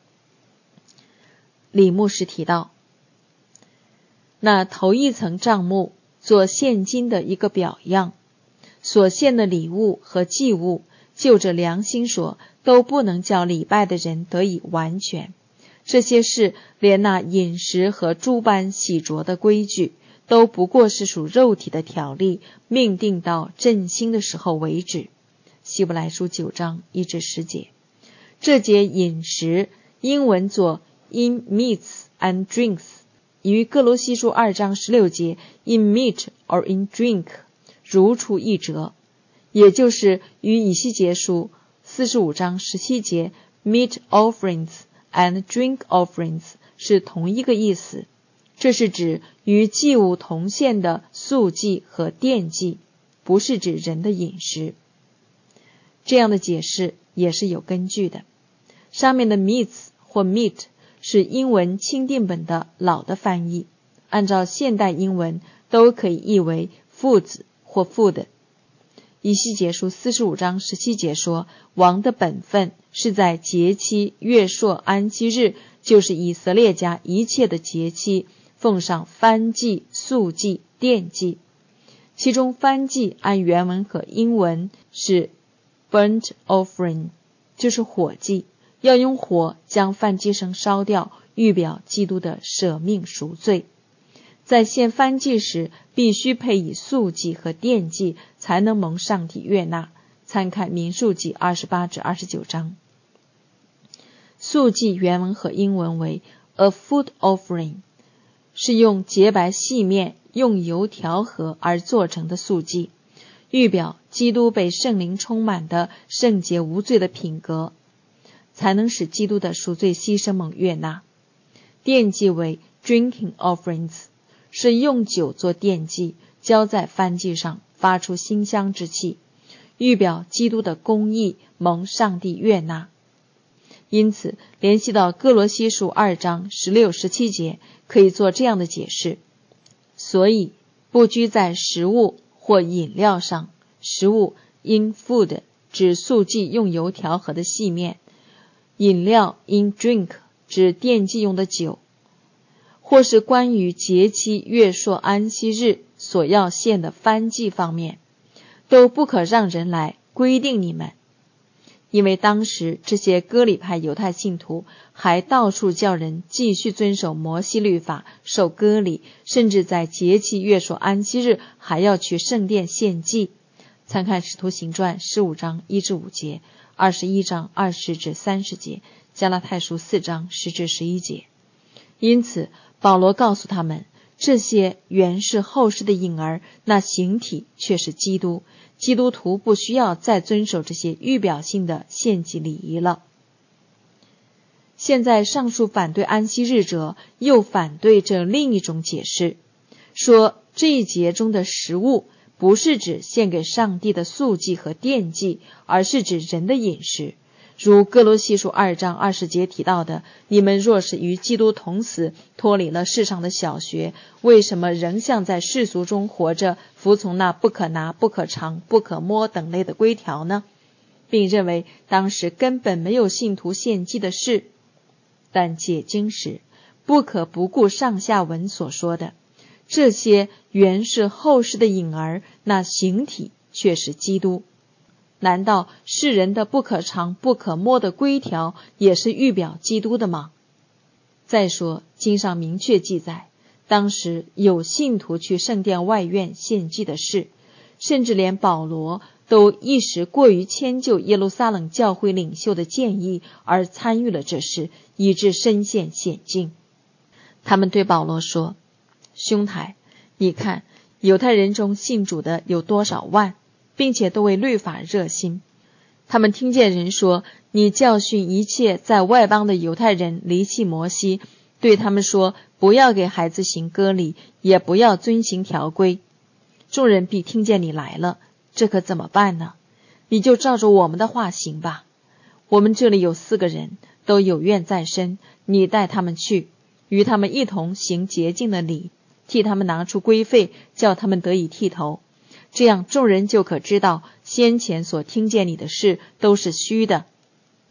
李牧师提到，那头一层帐幕做现今的一个表样，所献的礼物和祭物，就着良心说，都不能叫礼拜的人得以完全。这些事连那饮食和诸般洗濯的规矩，都不过是属肉体的条例，命定到振兴的时候为止。希伯来书9章1至10节。这节饮食英文作 in meats and drinks， 与哥罗西书2章16节 in meat or in drink 如出一辙，也就是与以西结书45章17节 meat offerings and drink offerings 是同一个意思。这是指与祭物同献的素祭和奠祭，不是指人的饮食。这样的解释也是有根据的。上面的 meats 或 meat 是英文钦定本的老的翻译，按照现代英文都可以译为 foods 或 food。以西结书45章17节说，王的本分是在节期、月朔、安息日，就是以色列家一切的节期，奉上燔祭、素祭、奠祭。其中燔祭按原文和英文是 burnt offering， 就是火祭，要用火将燔祭牲烧掉，预表基督的舍命赎罪。在献燔祭时，必须配以素祭和奠祭，才能蒙上帝悦纳。参看民数记28至29章。素祭原文和英文为 a food offering， 是用洁白细面用油调和而做成的素祭，预表基督被圣灵充满的圣洁无罪的品格，才能使基督的赎罪牺牲蒙悦纳。奠祭为 drinking offerings，是用酒做奠祭，浇在燔祭上，发出馨香之气，预表基督的公义蒙上帝悦纳。因此联系到哥罗西书2章16、17节，可以做这样的解释。所以不拘在食物或饮料上，食物 in food 指素祭用油调和的细面，饮料 in drink 指奠祭用的酒，或是关于节期、月朔、安息日所要献的燔祭方面，都不可让人来规定你们。因为当时这些割礼派犹太信徒还到处叫人继续遵守摩西律法，受割礼，甚至在节期、月朔、安息日还要去圣殿献祭。参看使徒行传15章1至5节，21章20至30节，加拉太书4章10至11节。因此保罗告诉他们，这些原是后世的影儿，那形体却是基督。基督徒不需要再遵守这些预表性的献祭礼仪了。现在上述反对安息日者又反对这另一种解释，说这一节中的食物不是指献给上帝的素祭和奠祭，而是指人的饮食。如哥罗西书2章20节提到的，你们若是与基督同死，脱离了世上的小学，为什么仍像在世俗中活着，服从那不可拿、不可尝、不可摸等类的规条呢？并认为当时根本没有信徒献祭的事。但解经时不可不顾上下文所说的，这些原是后世的影儿，那形体却是基督。难道世人的不可尝、不可摸的规条也是预表基督的吗？再说经上明确记载，当时有信徒去圣殿外院献祭的事，甚至连保罗都一时过于迁就耶路撒冷教会领袖的建议而参与了这事，以致身陷险境。他们对保罗说，兄台，你看犹太人中信主的有多少万，并且都为律法热心。他们听见人说，你教训一切在外邦的犹太人离弃摩西，对他们说，不要给孩子行割礼，也不要遵行条规。众人必听见你来了，这可怎么办呢？你就照着我们的话行吧。我们这里有4个人，都有怨在身，你带他们去，与他们一同行洁净的礼，替他们拿出规费，叫他们得以剃头。这样众人就可知道先前所听见你的事都是虚的，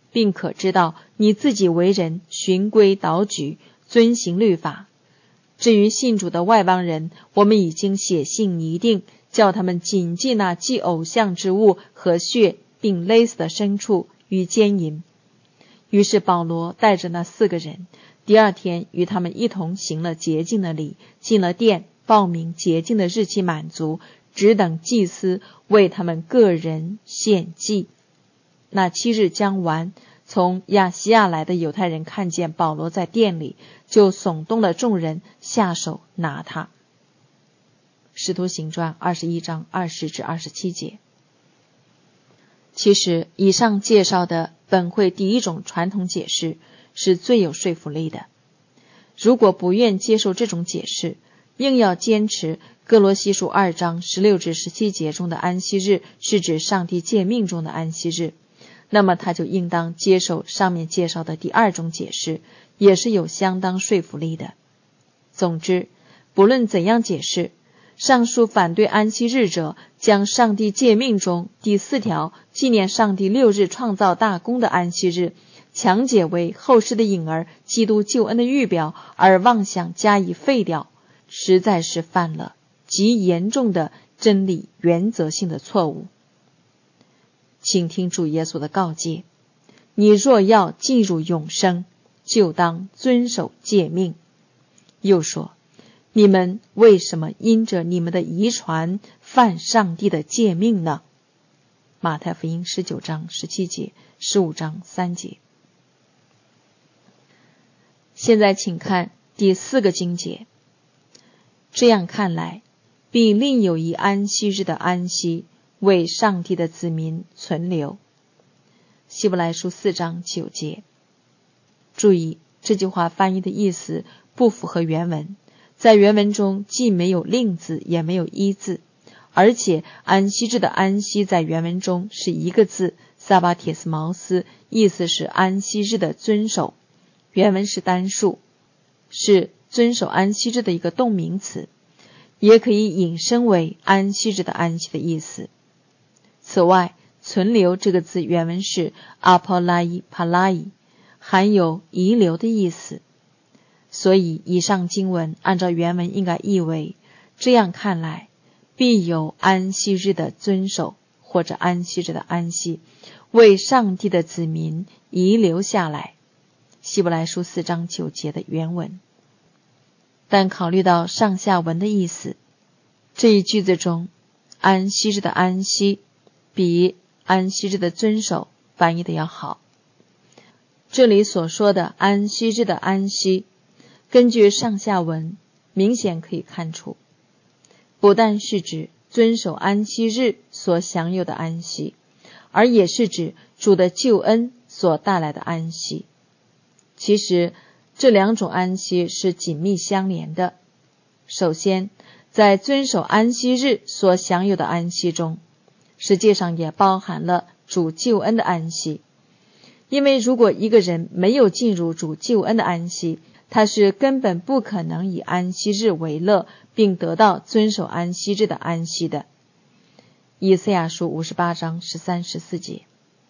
并可知道你自己为人循规蹈矩，遵行律法。至于信主的外邦人，我们已经写信拟定，叫他们谨记那祭偶像之物和血，并勒死的牲畜与奸淫。于是保罗带着那4个人，第2天与他们一同行了洁净的礼，进了殿，报明洁净的日期满足，只等祭司为他们个人献祭。那7日将完，从亚细亚来的犹太人看见保罗在殿里，就耸动了众人，下手拿他。使徒行传21章20至27节。其实以上介绍的本会第一种传统解释是最有说服力的。如果不愿接受这种解释，硬要坚持哥罗西书2章16至17节中的安息日是指上帝诫命中的安息日，那么他就应当接受上面介绍的第2种解释，也是有相当说服力的。总之，不论怎样解释，上述反对安息日者将上帝诫命中第4条纪念上帝6日创造大功的安息日强解为后世的影儿，基督救恩的预表，而妄想加以废掉，实在是犯了极严重的真理原则性的错误。请听主耶稣的告诫：你若要进入永生，就当遵守诫命。又说，你们为什么因着你们的遗传犯上帝的诫命呢？马太福音19章17节，15章3节。现在请看第4个经节。这样看来，必另有一安息日的安息，为上帝的子民存留。希伯来书4章9节。注意，这句话翻译的意思不符合原文。在原文中既没有令字，也没有一字，而且安息日的安息在原文中是一个字，撒巴铁斯茅斯，意思是安息日的遵守。原文是单数，是遵守安息日的一个动名词，也可以引申为安息日的安息的意思。此外，存留这个字原文是阿波拉伊帕拉伊，含有遗留的意思。所以以上经文按照原文应该译为：这样看来，必有安息日的遵守，或者安息日的安息，为上帝的子民遗留下来。希伯来书4章9节的原文。但考虑到上下文的意思，这一句子中安息日的安息比安息日的遵守翻译的要好。这里所说的安息日的安息，根据上下文明显可以看出，不但是指遵守安息日所享有的安息，而也是指主的救恩所带来的安息。其实这2种安息是紧密相连的。首先，在遵守安息日所享有的安息中，实际上也包含了主救恩的安息。因为如果一个人没有进入主救恩的安息，他是根本不可能以安息日为乐，并得到遵守安息日的安息的。以赛亚书58章13、14节。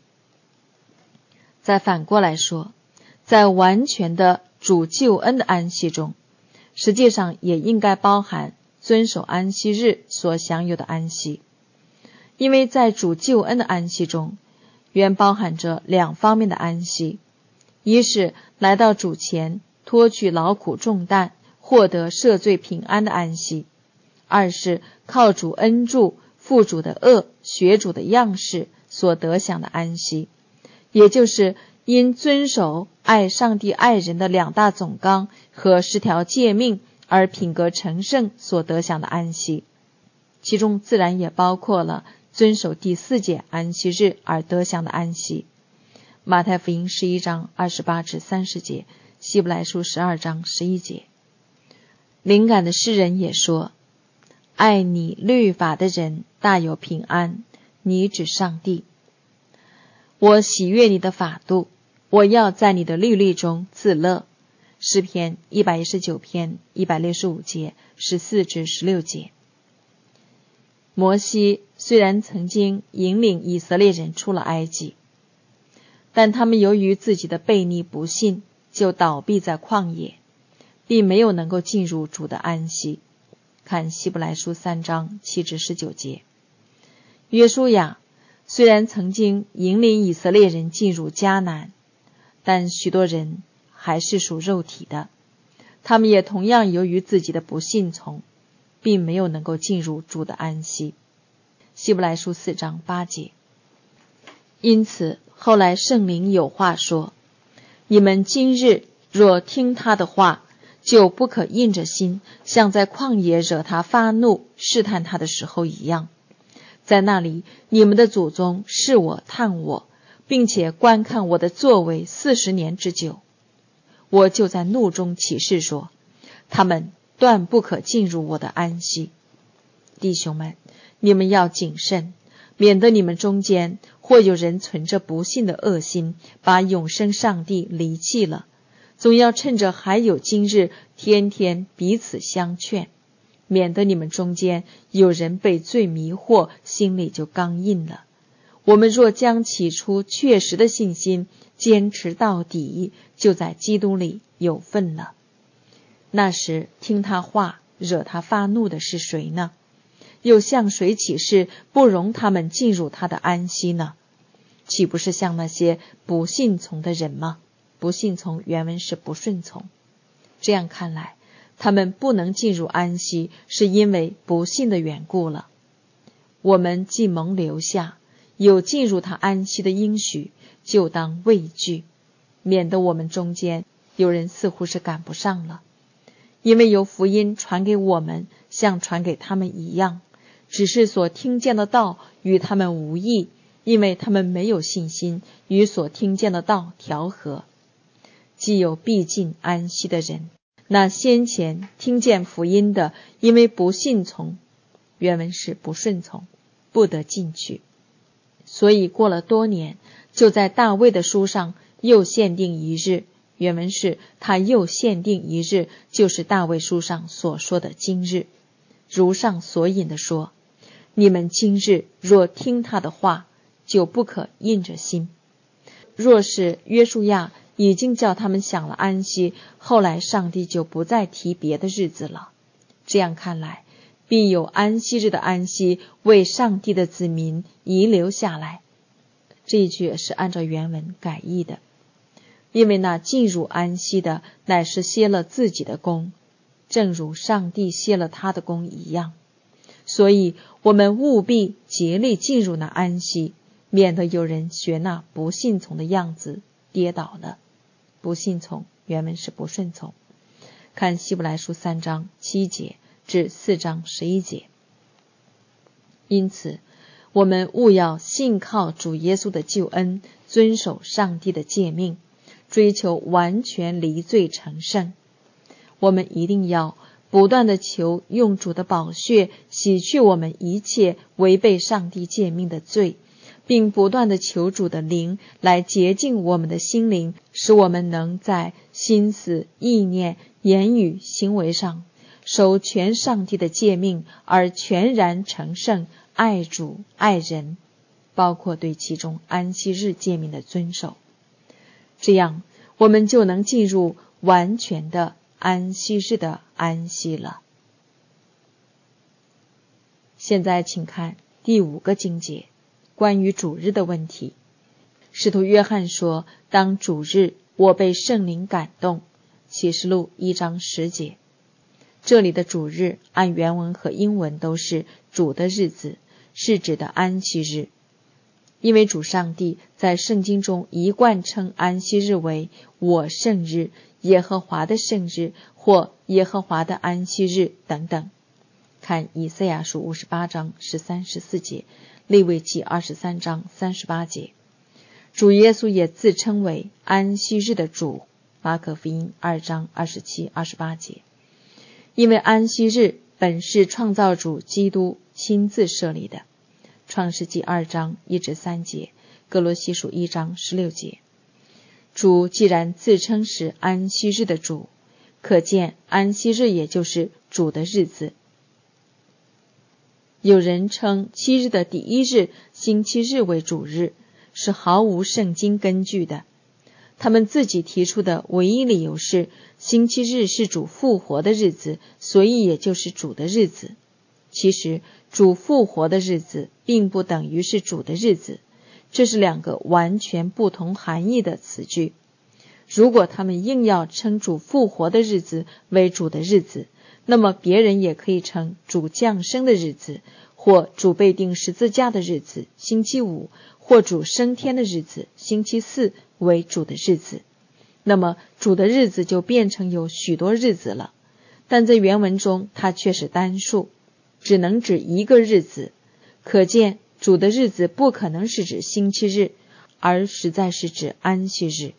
再反过来说，在完全的主救恩的安息中，实际上也应该包含遵守安息日所享有的安息。因为在主救恩的安息中，原包含着2方面的安息：一是来到主前脱去劳苦重担，获得赦罪平安的安息；二是靠主恩助，负主的恶，学主的样式所得享的安息，也就是因遵守爱上帝爱人的2大总纲和10条诫命而品格成圣所得享的安息。其中自然也包括了遵守第4节安息日而得享的安息。马太福音11章28至30节，希伯来书12章11节。灵感的诗人也说，爱你律法的人大有平安，你指上帝。我喜悦你的法度，我要在你的律例中自乐。诗篇119篇165节14至16节。摩西虽然曾经引领以色列人出了埃及， 但他们由于自己的悖逆不信，就倒闭在旷野，并没有能够进入主的安息。看希伯来书3章7至19节。约书亚虽然曾经引领以色列人进入迦南，但许多人还是属肉体的，他们也同样由于自己的不信从，并没有能够进入主的安息。希伯来书4章8节。因此后来圣灵有话说，你们今日若听他的话，就不可硬着心，像在旷野惹他发怒试探他的时候一样。在那里你们的祖宗试我探我，并且观看我的作为40年之久。我就在怒中起誓说，他们断不可进入我的安息。弟兄们，你们要谨慎，免得你们中间或有人存着不信的恶心，把永生上帝离弃了。总要趁着还有今日，天天彼此相劝，免得你们中间有人被罪迷惑，心里就刚硬了。我们若将起初确实的信心坚持到底，就在基督里有份了。那时听他话惹他发怒的是谁呢？又向谁起誓不容他们进入他的安息呢？岂不是像那些不信从的人吗？不信从原文是不顺从。这样看来，他们不能进入安息，是因为不信的缘故了。我们既蒙留下，有进入他安息的应许，就当畏惧，免得我们中间有人似乎是赶不上了。因为有福音传给我们，像传给他们一样，只是所听见的道与他们无益，因为他们没有信心与所听见的道调和。既有必进安息的人，那先前听见福音的，因为不信从，原文是不顺从，不得进去。所以过了多年，就在大卫的书上又限定一日，原文是他又限定一日，就是大卫书上所说的今日。如上所引的说，你们今日若听他的话，就不可硬着心。若是约书亚已经叫他们享了安息，后来上帝就不再提别的日子了。这样看来，必有安息日的安息为上帝的子民遗留下来。这一句是按照原文改译的，因为那进入安息的乃是歇了自己的功，正如上帝歇了他的功一样。所以我们务必竭力进入那安息，免得有人学那不信从的样子跌倒了。不信从原文是不顺从。看希伯来书3章7节至4章11节。因此我们务要信靠主耶稣的救恩，遵守上帝的诫命，追求完全离罪成圣。我们一定要不断地求用主的宝血洗去我们一切违背上帝诫命的罪，并不断地求主的灵来洁净我们的心灵，使我们能在心思、意念、言语、行为上守全上帝的诫命，而全然成圣，爱主爱人，包括对其中安息日诫命的遵守。这样我们就能进入完全的安息日的安息了。现在请看第5个经节，关于主日的问题。使徒约翰说，当主日我被圣灵感动，启示录1章10节。这里的主日按原文和英文都是主的日子，是指的安息日。因为主上帝在圣经中一贯称安息日为我圣日、耶和华的圣日或耶和华的安息日等等。看以赛亚书58章13、14节，利未记23章38节。主耶稣也自称为安息日的主，马可福音2章27、28节。因为安息日本是创造主基督亲自设立的，创世纪2章1至3节，哥罗西书1章16节。主既然自称是安息日的主，可见安息日也就是主的日子。有人称7日的第1日星期日为主日， 是毫无圣经根据的。他们自己提出的唯一理由是，星期日是主复活的日子，所以也就是主的日子。其实，主复活的日子并不等于是主的日子，这是两个完全不同含义的词句。如果他们硬要称主复活的日子为主的日子，那么别人也可以称主降生的日子，或主被钉十字架的日子星期五，或主升天的日子星期四为主的日子。那么主的日子就变成有许多日子了，但在原文中它却是单数，只能指一个日子。可见主的日子不可能是指星期日，而实在是指安息日。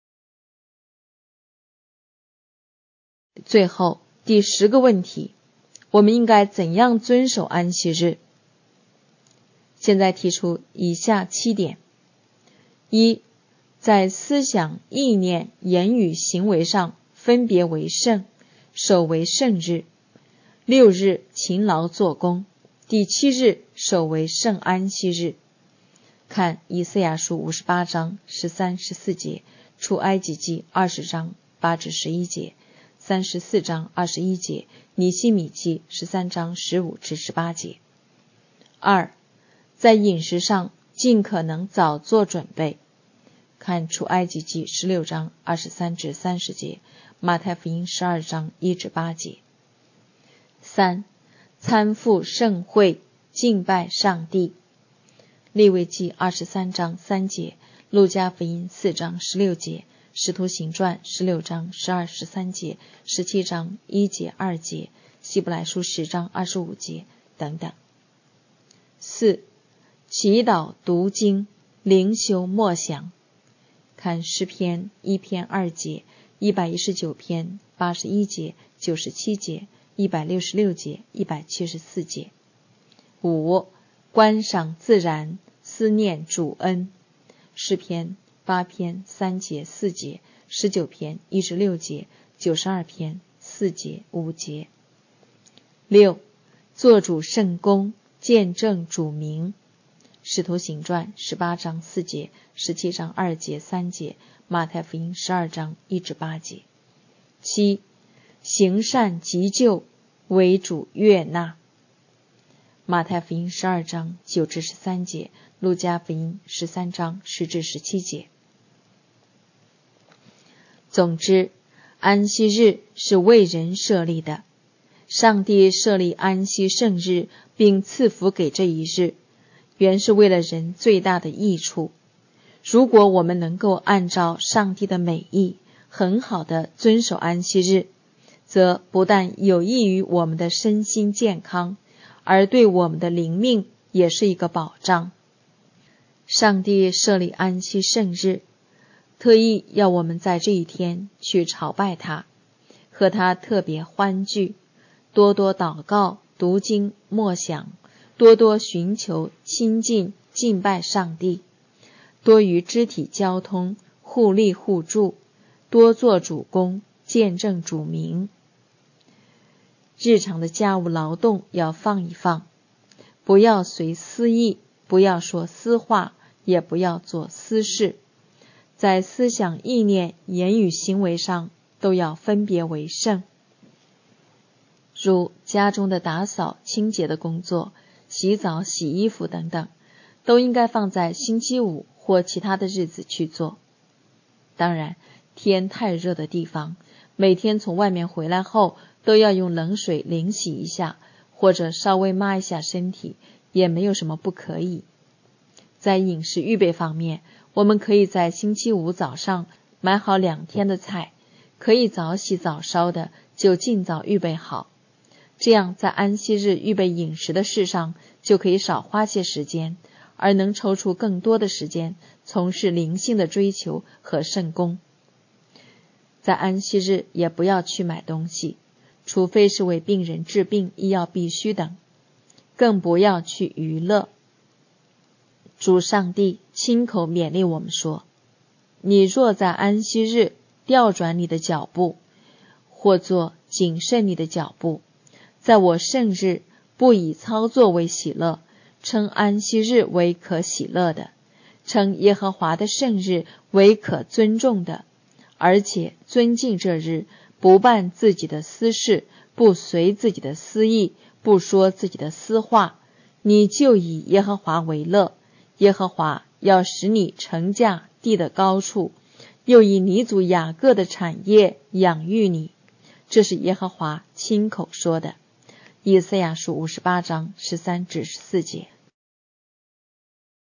最后第10个问题，我们应该怎样遵守安息日？现在提出以下7点。1，在思想、意念、言语、行为上分别为圣，守为圣日。6日勤劳做工，第7日守为圣安息日。看以赛亚书58章13、14节，出埃及记20章8至11节，34章21节，尼希米记13章15至18节。2，在饮食上尽可能早做准备。看出埃及记16章23至30节，马太福音12章1至8节。3，参赴盛会，敬拜上帝。利未记23章3节，路加福音4章16节，使徒行传16章12、13节，17章1节2节，希伯来书10章25节等等。4，祈祷读经，灵修默想。看诗篇1篇2节，119篇81节、97节、166节、174节。5，观赏自然，思念主恩。诗篇8篇3节4节，19篇1至6节，92篇4节5节。6，做主圣工，见证主名。使徒行传18章4节，17章2节3节，马太福音12章1至8节。7，行善急救，为主悦纳。马太福音12章9至13节，路加福音13章10至17节。总之，安息日是为人设立的。上帝设立安息圣日，并赐福给这一日，原是为了人最大的益处。如果我们能够按照上帝的美意，很好的遵守安息日，则不但有益于我们的身心健康，而对我们的灵命也是一个保障。上帝设立安息圣日，特意要我们在这一天去朝拜他，和他特别欢聚，多多祷告、读经、默想，多多寻求亲近敬拜上帝，多与肢体交通，互利互助，多做主工，见证主名。日常的家务劳动要放一放，不要随私意，不要说私话，也不要做私事，在思想、意念、言语、行为上都要分别为圣。如家中的打扫、清洁的工作、洗澡、洗衣服等等，都应该放在星期五或其他的日子去做。当然，天太热的地方，每天从外面回来后都要用冷水淋洗一下，或者稍微抹一下身体，也没有什么不可以。在饮食预备方面，我们可以在星期五早上买好2天的菜，可以早洗早烧的就尽早预备好，这样在安息日预备饮食的事上就可以少花些时间，而能抽出更多的时间从事灵性的追求和圣工。在安息日也不要去买东西，除非是为病人治病、医药必须等，更不要去娱乐。主上帝亲口勉励我们说，你若在安息日调转你的脚步，或作谨慎你的脚步，在我圣日不以操作为喜乐，称安息日为可喜乐的， 称耶和华的圣日为可尊重的，而且尊敬这日，不办自己的私事，不随自己的私意，不说自己的私话，你就以耶和华为乐。耶和华要使你乘驾地的高处，又以你祖雅各的产业养育你。这是耶和华亲口说的。以赛亚书58章13-14节。